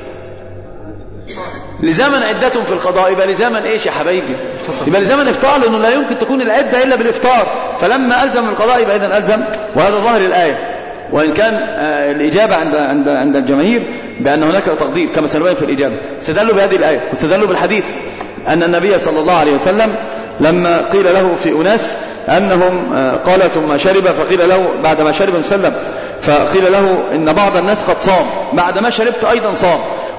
لزاما عدته في القضاء، يبقى لزاما إيش يا حبايبي؟ يبقى لزاما إفطار، لأنه لا يمكن تكون العدة إلا بالإفطار، فلما ألزم القضاء يبقى إذن ألزم، وهذا ظاهر الآية. وإن كان الإجابة عند عند عند الجماهير بأن هناك تقدير كما سنبين في الإجابة، استدلوا بهذه الآية واستدلوا بالحديث أن النبي صلى الله عليه وسلم لما قيل له في أناس أنهم قال ثم شرب، فقيل له بعد ما شرب وسلم فقيل له إن بعض الناس قد صام بعد ما شربت أيضا صام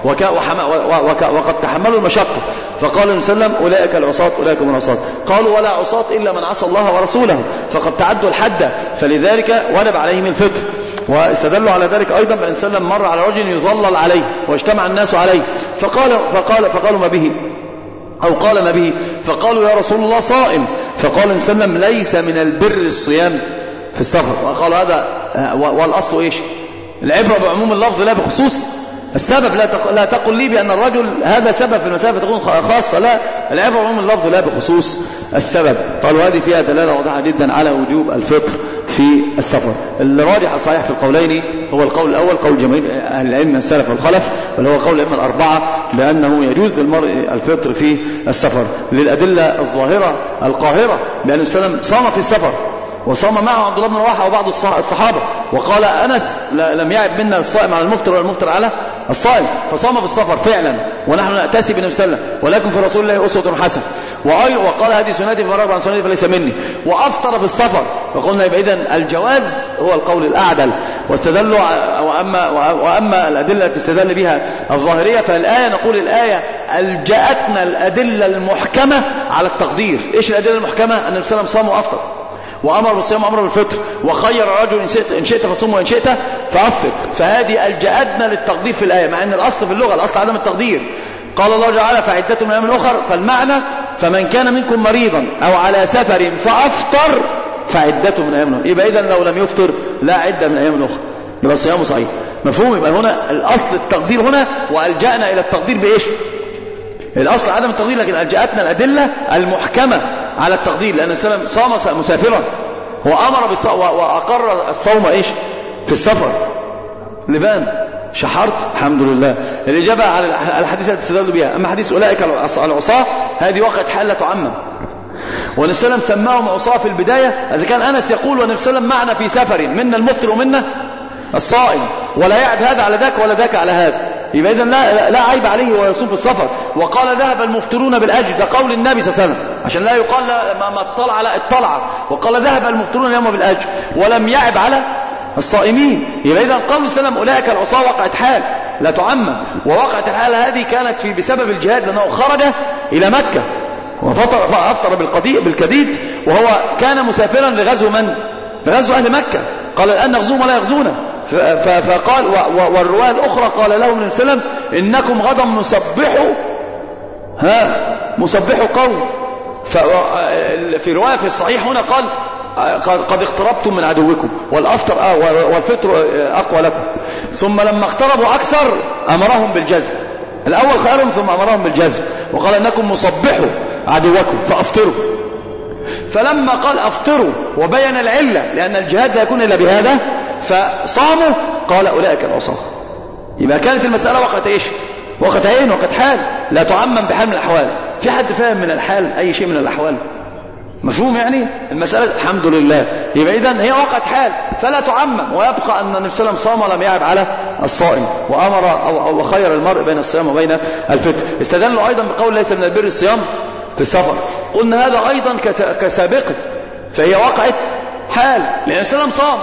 وقد تحملوا المشقة، فقال النبي صلى الله عليه وسلم أولئك العصاة أولئك هم العصاة. قالوا ولا عصاة إلا من عصى الله ورسوله فقد تعدوا الحد، فلذلك وجب عليهم الفطر. واستدلوا على ذلك أيضا بأن سلم مر على رجل يظلل عليه واجتمع الناس عليه فقال فقال فقالوا ما به أو قال ما به، فقالوا يا رسول الله صائم، فقال النبي صلى الله عليه وسلم ليس من البر الصيام في السفر. وقال هذا والأصل إيش؟ العبرة بعموم اللفظ لا بخصوص السبب. لا تقل, لا تقل لي بأن الرجل هذا سبب في المسافة تكون خاصة، لا، العبرة بعموم اللفظ لا بخصوص السبب. قالوا هذه فيها دلالة واضحة جدا على وجوب الفطر في السفر. الراجح الصحيح في القولين هو القول الأول، قول جماهير أهل العلم من السلف والخلف، واللي هو قول الأئمة الأربعة بأنه يجوز للمرء الفطر في السفر، للأدلة الظاهرة القاهرة بأن السلام صام في السفر وصام معه عبد الله بن رواحة وبعض الصحابة، وقال أنس لم يعب منا الصائم على المفطر ولا المفطر على الصائم، فصام في السفر فعلا ونحن نأتسي بالنبي صلى الله عليه وسلم ولكن في رسول الله أسوة حسنة. وقال هذه سنتي فمن رغب عن سنتي فليس مني، وأفطر في السفر. فقلنا يبقى إذن الجواز هو القول الأعدل. واستدلوا وأما, وأما الأدلة التي استدل بها الظاهرية فالآية نقول الآية ألجأتنا الأدلة المحكمة على التقدير. إيش الأدلة المحكمة؟ أن النبي صلى الله عليه وسلم صام وأفطر وأمر بالصيام وأمر بالفطر، وخير الرجل إن شئت, إن شئت فصوم وإن شئت فأفطر. فهذه ألجأتنا للتقدير في الآية، مع أن الأصل في اللغة الأصل عدم التقدير. قال الله تعالى فعدة من أيام أخر، فالمعنى فمن كان منكم مريضا أو على سفر فأفطر فعدة من أيام أخر. يبقى إذن لو لم يفطر لا عدة من أيام أخر، يبقى صيامه صحيح. مفهوم؟ يبقى هنا الأصل التقدير هنا، وألجأنا إلى التقدير بإيش؟ الأصل عدم التقدير، لكن ألجأتنا الأدلة المحكمة على التقدير، لأن السلام صام مسافرا وأمر بالصوم وأقر الصوم إيش؟ في السفر. لبان شحرت الحمد لله. الإجابة على الحديث التي استدلوا بها. أما حديث أولئك العصاة هذه وقعت حالة تعمم، والنبي صلى الله عليه وسلم سماهم عصاة في البداية، إذا كان أنس يقول والنبي صلى الله عليه وسلم معنا في سفر منا المفطر ومنا الصائم، ولا يعب هذا على ذاك ولا ذاك على هذا، يبقى إذن لا, لا عيب عليه ويصوم في السفر. وقال ذهب المفطرون بالأجر، ده قول النبي صلى الله عليه وسلم عشان لا يقال ما اطلع على اطلع، وقال ذهب المفطرون اليوم بالأجر ولم يعب على الصائمين. يبقى إذن قول السلام أولئك العصاة وقعت حال لا تعمم، ووقعت الحال هذه كانت في بسبب الجهاد، لأنه خرج إلى مكة وأفطر بالكديد وهو كان مسافرا لغزو من؟ لغزو أهل مكة. قال الآن نغزوهم ولا يغزونا، فقال والرواية الأخرى قال لهم النبي صلى الله عليه وسلم إنكم غدا نصبحوا ها مصبحوا قوم. في رواية في الصحيح هنا قال قد اقتربتم من عدوكم والأفطر والفطر أقوى لكم. ثم لما اقتربوا أكثر أمرهم بالجزم، الأول خيرهم ثم أمرهم بالجزم وقال أنكم مصبحوا عدوكم فأفطروا. فلما قال أفطروا وبين العلة لأن الجهاد لا يكون إلا بهذا فصاموا قال أولئك العصاة. يبقى كانت المسألة وقت إيش؟ وقت عين وقت حال، لا تعمم بحال من الأحوال. في حد فاهم من الحال أي شيء من الأحوال؟ مفهوم يعني المسألة؟ الحمد لله. يبقى إذن هي وقت حال فلا تعمم، ويبقى أن النبي صلى الله عليه وسلم صام ولم يعب على الصائم وأمر أو, أو خير المرء بين الصيام وبين الفطر. استدلوا أيضا بقول ليس من البر الصيام في السفر. قلنا هذا أيضا كسابقه، فهي وقعت حال لأن النبي صلى الله عليه وسلم صام.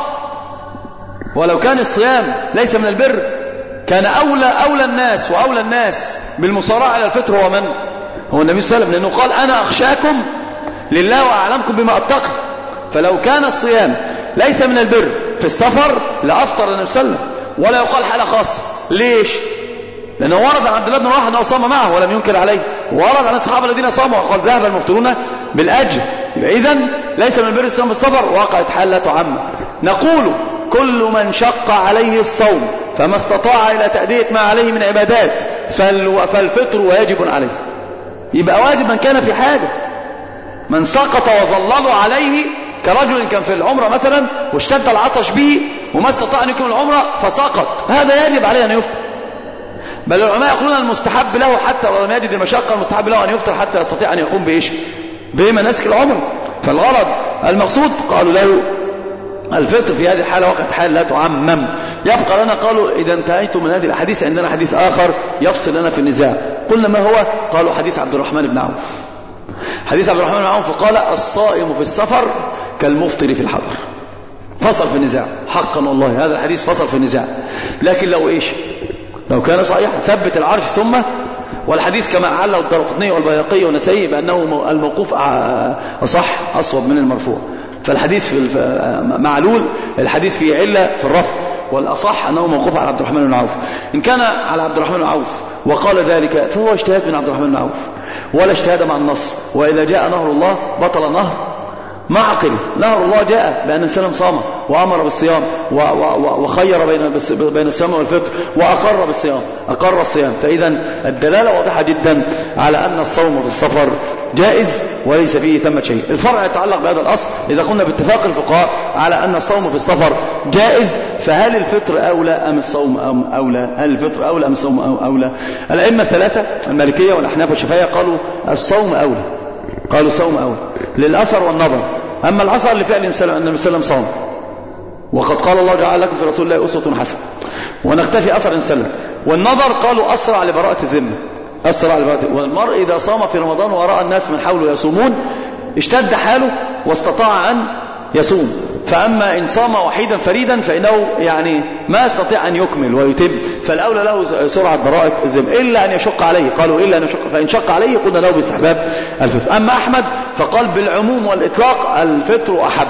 ولو كان الصيام ليس من البر كان أولى أولى الناس وأولى الناس بالمصارعة على الفطر هو من؟ هو النبي صلى الله عليه وسلم، لأنه قال أنا أخشاكم لله وأعلمكم بما أتقي. فلو كان الصيام ليس من البر في السفر لأفطر النبي صلى الله عليه وسلم ولا يقال حالة خاصة. ليش؟ لأنه ورد عن عبد الله بن رواحة أنه صام معه ولم ينكر عليه، ورد عن الصحابة الذين صاموا وقال ذهب المفطرون بالأجر. يبقى إذن ليس من البر الصيام في السفر وقعت حال لا تعمم. نقول كل من شق عليه الصوم فما استطاع إلى تأدية ما عليه من عبادات فالفطر واجب عليه. يبقى واجب من كان في حاجة. من سقط وظللوا عليه كرجل كان في العمرة مثلا واشتد العطش به وما استطاع أن يكمل العمرة فسقط، هذا يجب عليه أن يفطر. بل العلماء يقولون المستحب له حتى ولو لم يجد المشقة المستحب له أن يفطر حتى يستطيع أن يقوم بإيش؟ بمناسك العمرة. فالغرض المقصود قالوا له الفطر في هذه الحالة وقت حال لا تعمم. يبقى لنا قالوا إذا انتهيتم من هذه الحديث عندنا حديث آخر يفصل لنا في النزاع. قلنا ما هو؟ قالوا حديث عبد الرحمن بن عوف. حديث عبد الرحمن بن عوف قال الصائم في السفر كالمفطر في الحضر. فصل في النزاع حقا والله، هذا الحديث فصل في النزاع. لكن لو إيش؟ لو كان صحيح ثبت العرش ثم، والحديث كما علّه الدارقطني والبيهقي والنسائي بأنه الموقوف أصح أصوب من المرفوع. فالحديث في معلول، الحديث فيه علة في الرفع، والأصح أنه موقوف على عبد الرحمن بن عوف. إن كان على عبد الرحمن بن عوف وقال ذلك فهو اجتهاد من عبد الرحمن بن عوف ولا اجتهاد مع النص. وإذا جاء نهر الله بطل نهر معقل. نهر الله جاء بأن السلام صام وأمر بالصيام وخير بين بين الصيام والفطر وأقر بالصيام، أقر الصيام. فإذا الدلالة واضحة جدا على أن الصوم في السفر جائز وليس فيه ثمة شيء. الفرع يتعلق بهذا الأصل. إذا قلنا باتفاق الفقهاء على أن الصوم في السفر جائز فهل الفطر أولى أم الصوم أم أولى؟ هل الفطر أولى أم الصوم أم أولى؟ الأئمة الثلاثة المالكية والأحناف والشافعية قالوا الصوم أولى، قالوا الصوم أولى للأثر والنظر. أما الأثر لفعل النبي صلى الله عليه وسلم صام، وقد قال الله جعل لكم في رسول الله أسوة حسنة، ونختفي أثر النبي صلى الله عليه وسلم. والنظر قالوا أسرع لبراءة الذمة، أسرع لبراءة. والمرء إذا صام في رمضان ورأى الناس من حوله يصومون اشتد حاله واستطاع أن يصوم. فأما إن صام وحيدا فريدا فإنه يعني ما يستطيع أن يكمل ويتم، فالأولى له سرعة براءة الذمة إلا أن يشق عليه. قالوا إلا أن يشق، فإن شق عليه قلنا له باستحباب الفطر. أما أحمد فقال بالعموم والإطلاق الفطر أحب،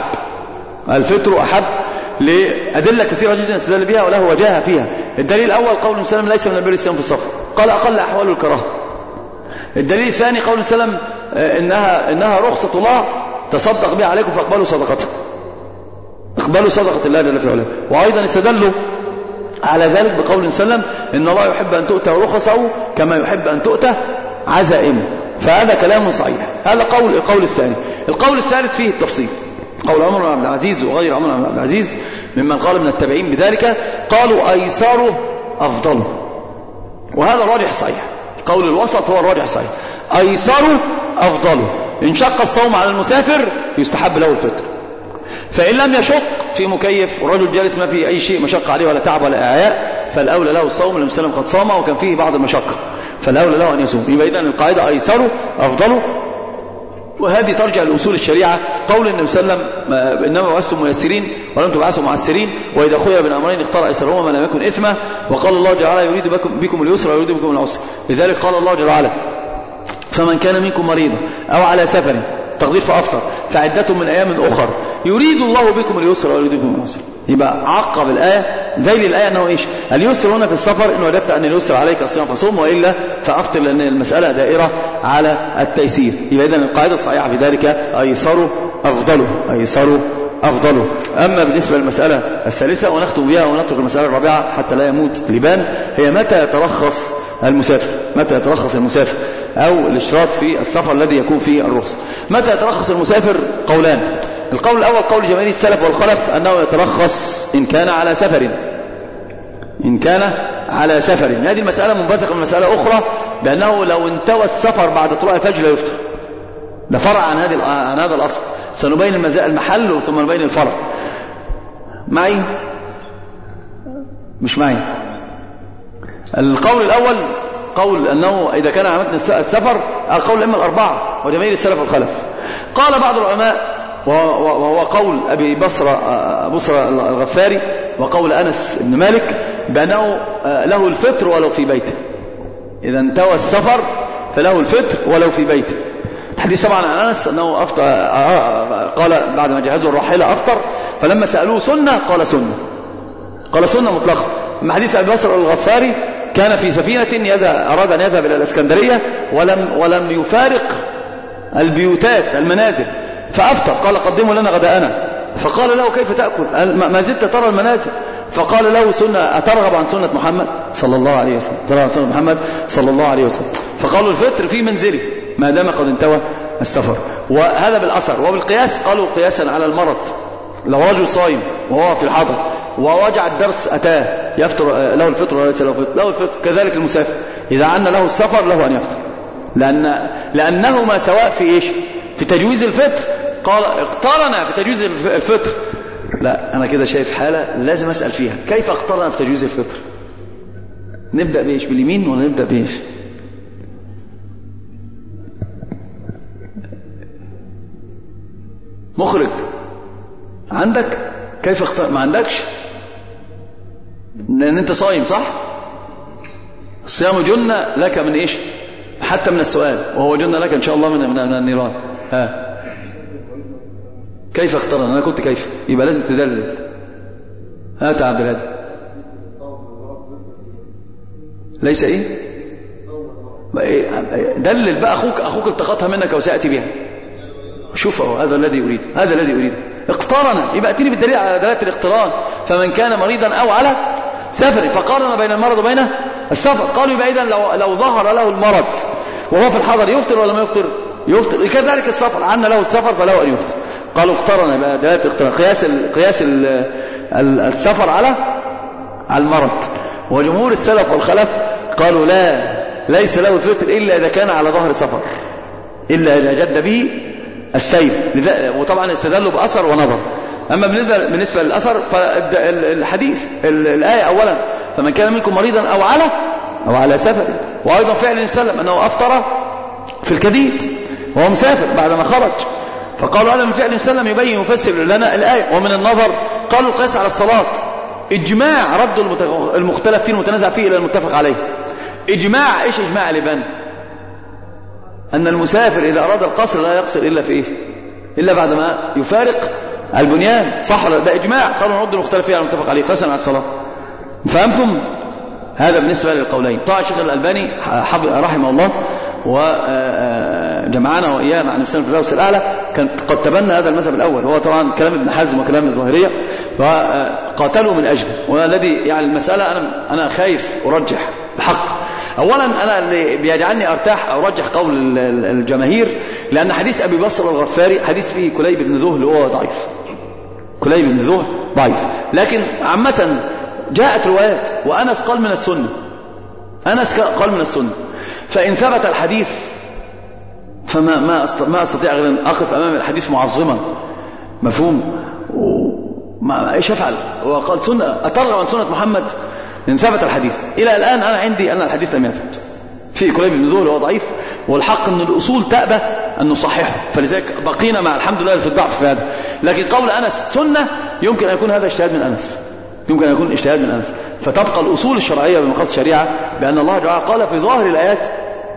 الفطر أحب لأدلة كثيرة جدا استدل بها وله وجاهة فيها. الدليل الأول قول النبي صلى الله عليه وسلم ليس من البر الصيام في السفر، قال أقل أحوال الكراهة. الدليل الثاني قول النبي صلى الله عليه وسلم إنها, إنها رخصة الله تصدق بها عليكم فاقبلوا صدقتها، اقبلوا صدقة الله جل في علاه. وأيضا استدلوا على ذلك بقول النبي صلى الله عليه وسلم إن الله يحب أن تؤتى رخصه كما يحب أن تؤتى عزائمه. فهذا كلام صحيح. هذا قول القول الثاني. القول الثالث فيه التفصيل، قول عمر بن عبد العزيز وغير عمر بن عبد العزيز ممن قال من التابعين بذلك، قالوا أيساره أفضل، وهذا الراجح الصحيح. قول الوسط هو الراجح الصحيح، أيساره أفضل. إن شق الصوم على المسافر يستحب له الفطر، فإن لم يشق في مكيف ورجل جالس ما فيه أي شيء مشق عليه ولا تعب ولا إعياء فالأولى له الصوم. النبي صلى الله عليه وسلم قد صام وكان فيه بعض المشقة فالأولى له أن يصوم. يبقى إذن القاعدة أيسره أفضل، وهذه ترجع لأصول الشريعة. قول النبي صلى الله عليه وسلم إنما بعثتم ميسرين ولم تبعثوا معسرين، وإذا خير بين أمرين اختار أيسرهما ما لم يكن إثما. وقال الله جل وعلا يريد بكم اليسر ويريد بكم العسر، لذلك قال الله جل وعلا فمن كان منكم مريضا أو على سفر تقدير فأفطر فعدة من أيام أخر يريد الله بكم اليسر ويريد بكم العسر. يبقى عقب الآية زي الآية أنه إيش اليسر هنا في السفر، إن وجدت أن اليسر عليك الصيام فصوم وإلا فأفطر، لأن المسألة دائرة على التيسير. يبقى إذن القاعدة الصحيحة في ذلك أيسر أفضله، أيسر أفضله. أما بالنسبة للمسألة الثالثة ونختم بها ونترك المسألة الرابعة حتى لا يموت لبان، هي متى يترخص المسافر، متى يترخص المسافر أو الاشتراط في السفر الذي يكون فيه الرخصة. متى يترخص المسافر؟ قولان. القول الأول قول جماهير السلف والخلف أنه يترخص إن كان على سفر، إن كان على سفر. هذه المسألة منبثقة من مسألة أخرى بأنه لو انتوى السفر بعد طلوع الفجر لا يفطر. ده فرع عن هذه عن هذا الأصل. سنبين المحل ثم نبين الفرع. معي؟ مش معي؟ القول الأول قول أنه إذا كان على متن السفر، القول الأئمة الأربعة وجماهير السلف والخلف. قال بعض العلماء وهو قول أبي بصرة بصرة الغفاري وقول أنس بن مالك بأنه له الفطر ولو في بيته، إذا انتوى السفر فله الفطر ولو في بيته. الحديث طبعا عن أنس أنه أفطر، قال بعد ما جهزوا الراحلة أفطر، فلما سألوه سنة قال سنة، قال سنة مطلقة. من حديث أبي بصرة الغفاري كان في سفينة أراد أن يذهب إلى الإسكندرية ولم ولم يفارق البيوتات المنازل فأفطر، قال قدموا لنا غداءنا، فقال له كيف تأكل ما زلت ترى المنازل؟ فقال له سنة أترغب عن سنة محمد صلى الله عليه وسلم، ترغب عن سنة محمد صلى الله عليه وسلم. فقالوا الفطر في منزله ما دام قد انتوى السفر. وهذا بالأثر. وبالقياس قالوا قياسا على المرض، لو رجل صايم وهو في الحضر ووجع الدرس أتاه يفطر له الفطر وليس له الفطر؟ له الفطر. كذلك المسافر إذا عن له السفر له أن يفطر، لأن لأنهما سواء في إيش؟ في تجويز الفطر. قال اقترن في تجويز الفطر. لا أنا كده شايف حالة لازم أسأل فيها، كيف اقترن في تجويز الفطر؟ نبدأ بإيش؟ باليمين ولا نبدأ بإيش؟ مخرج عندك كيف اختار؟ ما عندكش، لأن أنت صايم صح؟ الصيام جنة لك من إيش؟ حتى من السؤال، وهو جنة لك إن شاء الله من, من النيران. ها كيف اختار؟ أنا كنت كيف؟ يبقى لازم تدلل. هات عبد الهادي. ليس إيه؟ دلل بقى. أخوك أخوك التقطها منك وسأتي بها. شوفه هذا الذي يريد، هذا الذي يريد. اقترن، يبقى اتني بالدليل على دلالة الاقتران. فمن كان مريضا أو على سفر فقارن بين المرض وبين السفر. قالوا يبقى إذن لو, لو ظهر له المرض وهو في الحضر يفطر ولا ما يفطر؟ يفطر. كذلك السفر عنا له السفر فله أن يفطر. قالوا اقترن، يبقى دلالة الاقتران قياس ال قياس ال ال السفر على على المرض. وجمهور السلف والخلف قالوا لا، ليس له الفطر إلا إذا كان على ظهر سفر، إلا إذا جد به السير. وطبعا استدلوا بأثر ونظر. أما بالنسبة بالنسبة للأثر فالحديث الآية أولا فمن كان منكم مريضا أو على أو على سفر. وأيضا فعل النبي صلى الله عليه وسلم أنه أفطر في الكديد وهو مسافر بعدما خرج. فقالوا هذا من فعل النبي صلى الله عليه وسلم يبين يفسر لنا الآية. ومن النظر قالوا القياس على الصلاة إجماع رد المختلف فيه المتنازع فيه إلى المتفق عليه. إجماع. إيش إجماع لبن؟ أن المسافر إذا أراد القصر لا يقصر إلا في إيه؟ إلا بعدما يفارق البنيان. صح؟ ده إجماع. قالوا نرد المختلف فيه على المتفق عليه قياسا على الصلاة. فهمتم؟ هذا بالنسبة للقولين. طبعا الشيخ الألباني رحمه الله وجمعنا وإياه مع نفسنا في الدرس الأعلى كان قد تبنى هذا المذهب الأول، هو طبعا كلام ابن حزم وكلام الظاهرية، وقاتلوا من أجله. والذي يعني المسألة أنا أنا خايف أرجح بحق. أولا أنا اللي بيجعلني أرتاح أو أرجح قول الجماهير لأن حديث أبي بصر الغفاري حديث فيه كليب بن ذهل هو ضعيف، كليب بن ذهل ضعيف. لكن عامة جاءت روايات وأنس قال من السنة، أنس قال من السنة. فإن ثبت الحديث فما ما ما أستطيع غير أن أقف أمام الحديث معظما. مفهوم؟ ما إيش أفعل؟ وقال سنة أترغب عن سنة محمد. إن ثبت الحديث إلى الآن أنا عندي أن الحديث لم يثبت في كليب بن ذهل هو ضعيف، والحق أن الأصول تأبى أن نصححه، فلذلك بقينا مع الحمد لله في الضعف في هذا. لكن قول أنس سنة يمكن أن يكون هذا اجتهاد من أنس، يمكن أن يكون اجتهاد من أنس. فتبقى الأصول الشرعية بمقاصد الشريعة بأن الله تعالى قال في ظاهر الآيات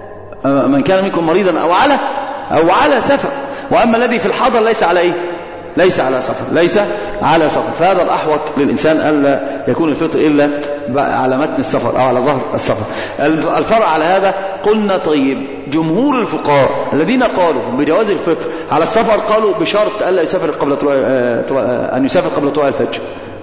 من كان منكم مريضا أو على أو على سفر. وأما الذي في الحضر ليس على إيه؟ ليس على سفر ليس على سفر فهذا الأحوط للإنسان ألا يكون الفطر إلا على متن السفر أو على ظهر السفر. الفرع على هذا قلنا طيب جمهور الفقهاء الذين قالوا بجواز الفطر على السفر قالوا بشرط ألا يسافر قبل طلوع أن يسافر قبل طلوع الفجر.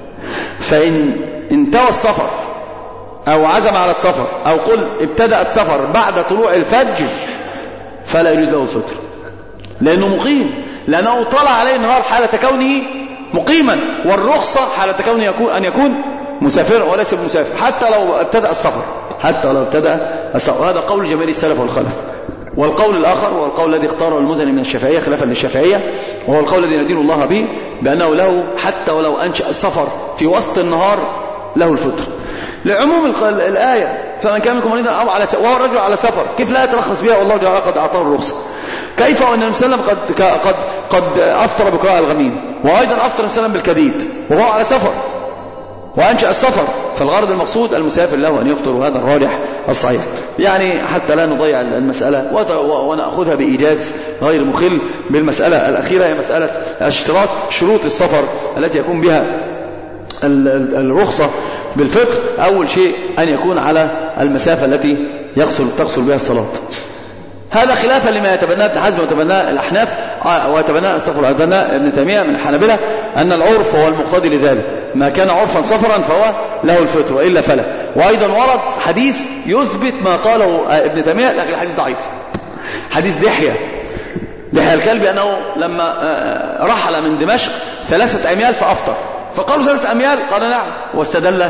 فإن انتهى السفر أو عزم على السفر أو قل ابتدأ السفر بعد طلوع الفجر فلا يجوز له الفطر لأنه مقيم، لأنه طلع عليه النهار حالة كونه مقيما، والرخصة حالة كونه يكون أن يكون مسافرا وليس مسافر حتى لو ابتدأ السفر حتى لو ابتدأ السفر. وهذا قول جماهير السلف والخلف. والقول الآخر وهو القول الذي اختاره المزني من الشافعية خلافا للشافعية، وهو القول الذي ندين الله به بأنه له حتى ولو أنشأ السفر في وسط النهار له الفطر لعموم الآية. فمن كان منكم مريضا أو على وهو الرجل على سفر كيف لا يترخص بها والله تعالى قد أعطاه الرخصة؟ كيف وأن النبي صلى الله عليه وسلم قد قد قد أفطر بقراء الغميم، وأيضا أفطر النبي صلى الله عليه وسلم بالكديد وهو على سفر وأنشأ السفر. فالغرض المقصود المسافر له أن يفطر، وهذا الراجح الصحيح. يعني حتى لا نضيع المسألة ونأخذها بإيجاز غير مخل بالمسألة الأخيرة، هي مسألة اشتراط شروط السفر التي يكون بها الرخصة بالفطر. أول شيء أن يكون على المسافة التي يقصر تقصر بها الصلاة. هذا خلافا لما يتبناه ابن حزم ويتبناه الأحناف ويتبناه استغفر الله ابن تيمية من الحنابلة أن العرف هو المقتضي لذلك، ما كان عرفا سفرا فهو له الفطر وإلا فلا. وأيضا ورد حديث يثبت ما قاله ابن تيمية لكن الحديث ضعيف، حديث دحية دحية الكلبي أنه لما رحل من دمشق ثلاثة أميال فأفطر، فقالوا ثلاثة أميال قال نعم واستدل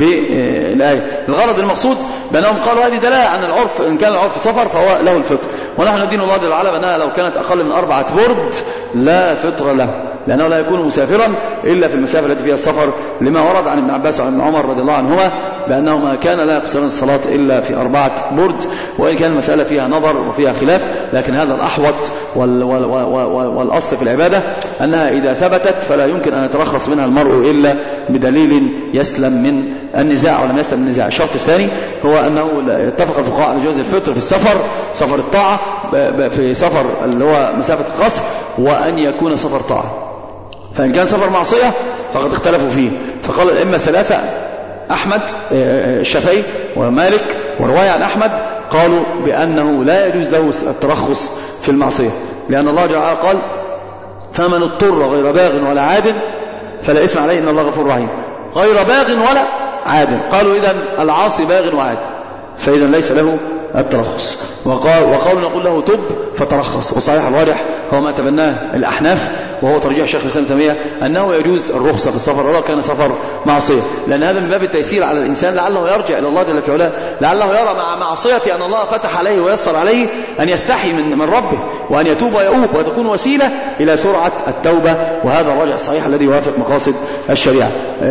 بالآية. الغرض المقصود بأنهم قالوا هذه دلالة عن العرف، إن كان العرف سفر فهو له الفطر. ونحن ندين الله جل وعلا بأنها لو كانت أقل من أربعة برد لا فطر له، لأنه لا يكون مسافرا إلا في المسافة التي فيها السفر، لما ورد عن ابن عباس وعن عمر رضي الله عنهما بأنهما كان لا يقصرن الصلاة إلا في أربعة برد. وإن كان المسألة فيها نظر وفيها خلاف، لكن هذا الأحوط وال وال وال والأصل في العبادة أنها إذا ثبتت فلا يمكن أن يترخص منها المرء إلا بدليل يسلم من النزاع ولم يسلم من النزاع. الشرط الثاني هو أنه اتفق الفقهاء على جواز الفطر في السفر، سفر الطاعة، في سفر اللي هو مسافة القصر، وأن يكون سفر طاعة. فإن كان سفر معصية فقد اختلفوا فيه، فقال الأئمة الثلاثة أحمد الشافعي ومالك ورواية عن أحمد قالوا بأنه لا يجوز له الترخص في المعصية، لأن الله جل وعلا قال فمن اضطر غير باغ ولا عاد فلا إثم عليه إن الله غفور رحيم. غير باغ ولا عاد، قالوا إذن العاصي باغ وعاد فإذا ليس له الترخص. وقال وقالوا نقول له تب فترخص. وصحيح الراجح هو ما تبناه الأحناف وهو ترجيح الشيخ الإسلام ابن تيمية أنه يجوز الرخصة في السفر ولو كان سفر معصية، لأن هذا من باب التيسير على الإنسان لعله يرجع إلى الله جل في علاه، لعله يرى مع معصية أن الله فتح عليه ويسر عليه أن يستحي من من ربه وأن يتوب ويؤوب وتكون وسيلة إلى سرعة التوبة. وهذا الراجح الصحيح الذي يوافق مقاصد الشريعة.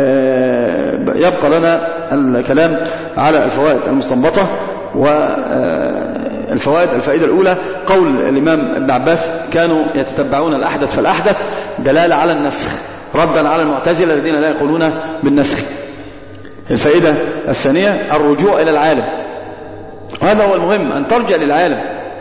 يبقى لنا الكلام على الفوائد المستنبطة. والفوائد الفائدة الأولى قول الإمام ابن عباس كانوا يتتبعون الأحدث فالأحدث، دلالة على النسخ ردا على المعتزلة الذين لا يقولون بالنسخ. الفائدة الثانية الرجوع إلى العالم، وهذا هو المهم أن ترجع للعالم.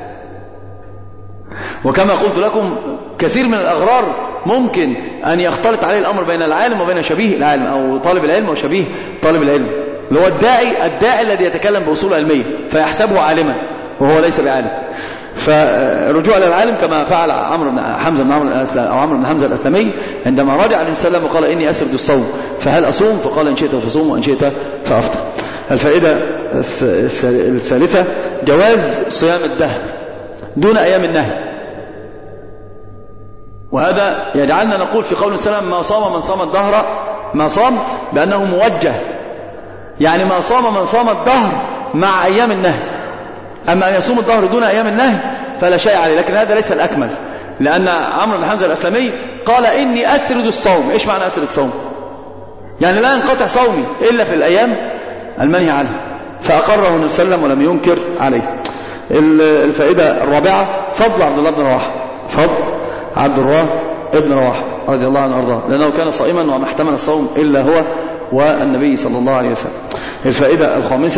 وكما قلت لكم كثير من الأغرار ممكن أن يختلط عليه الأمر بين العالم وبين شبيه العالم أو طالب العلم وشبيه طالب العلم، اللي هو الداعي الداعي الذي يتكلم بأصول علمية فيحسبه عالما وهو ليس بعالم. فالرجوع إلى العالم كما فعل عمرو بن حمزة بن عمرو أو عمرو بن حمزة الأسلمي عندما رجع النبي صلى الله عليه وسلم وقال إني أسرد الصوم فهل أصوم؟ فقال إن شئت فصوم وإن شئت فأفطر. الفائدة الثالثة جواز صيام الدهر دون أيام النهي، وهذا يجعلنا نقول في قول السلام ما صام من صام الدهر ما صام بأنه موجه، يعني ما صام من صام الدهر مع أيام النهي. أما أن يصوم الدهر دون أيام النهي فلا شيء عليه، لكن هذا ليس الأكمل، لأن عمرو بن حمزة الأسلمي قال إني أسرد الصوم. إيش معنى أسرد الصوم؟ يعني لا ينقطع صومي إلا في الأيام المنهي عنها، فأقره النبي صلى الله عليه وسلم ولم ينكر عليه. الفائدة الرابعة فضل عبد الله بن رواحة، فضل عبد الله بن رواحة رضي الله عنه وارضاه، لأنه كان صائما وما احتمل الصوم إلا هو والنبي صلى الله عليه وسلم. الفائدة الخامسة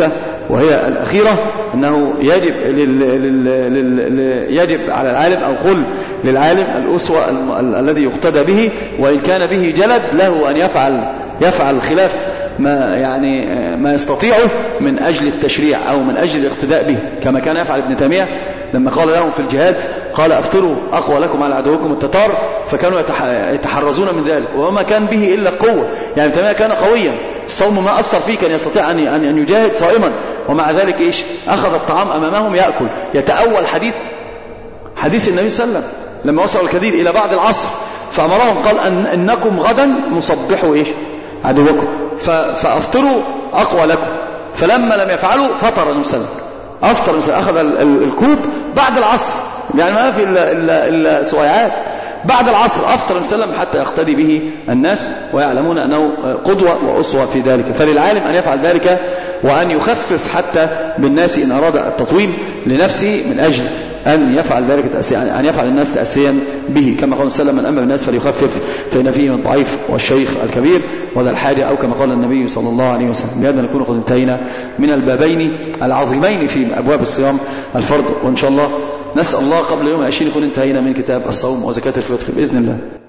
وهي الأخيرة أنه يجب, لل... لل... لل... يجب على العالم أو قل للعالم الأسوة ال... الذي يقتدى به، وإن كان به جلد له أن يفعل يفعل خلاف ما يعني ما يستطيعه من أجل التشريع أو من أجل الاقتداء به، كما كان يفعل ابن تيمية لما قال لهم في الجهاد قال أفطروا أقوى لكم على عدوكم التتار، فكانوا يتحرزون من ذلك وما كان به إلا قوة. يعني ابن تيمية كان قويا، الصوم ما أثر فيه، كان يستطيع أن أن يجاهد صائما، ومع ذلك إيش أخذ الطعام أمامهم يأكل، يتأول حديث حديث النبي صلى الله عليه وسلم لما وصل الكدير إلى بعد العصر فأمرهم قال أن إنكم غدا مصبحوا إيش عدوكم فأفطروا أقوى لكم، فلما لم يفعلوا فطر النبي صلى الله عليه وسلم، أفطر النبي أخذ الكوب بعد العصر، يعني ما في إلا سويعات بعد العصر، أفطر النبي صلى الله عليه وسلم حتى يقتدي به الناس ويعلمون أنه قدوة وأسوة في ذلك. فللعالم أن يفعل ذلك وأن يخفف حتى بالناس إن أراد التطويل لنفسه من أجل أن يفعل ذلك أن يفعل الناس تأسيا به، كما قال صلى الله عليه وسلم من أما بالناس فليخفف فإن فيهم الضعيف والشيخ الكبير وذا الحاجة، أو كما قال النبي صلى الله عليه وسلم. بهذا نكون قد انتهينا من البابين العظيمين في أبواب الصيام الفرض، وإن شاء الله نسأل الله قبل يوم العشرين نكون انتهينا من كتاب الصوم وزكاة الفطر بإذن الله.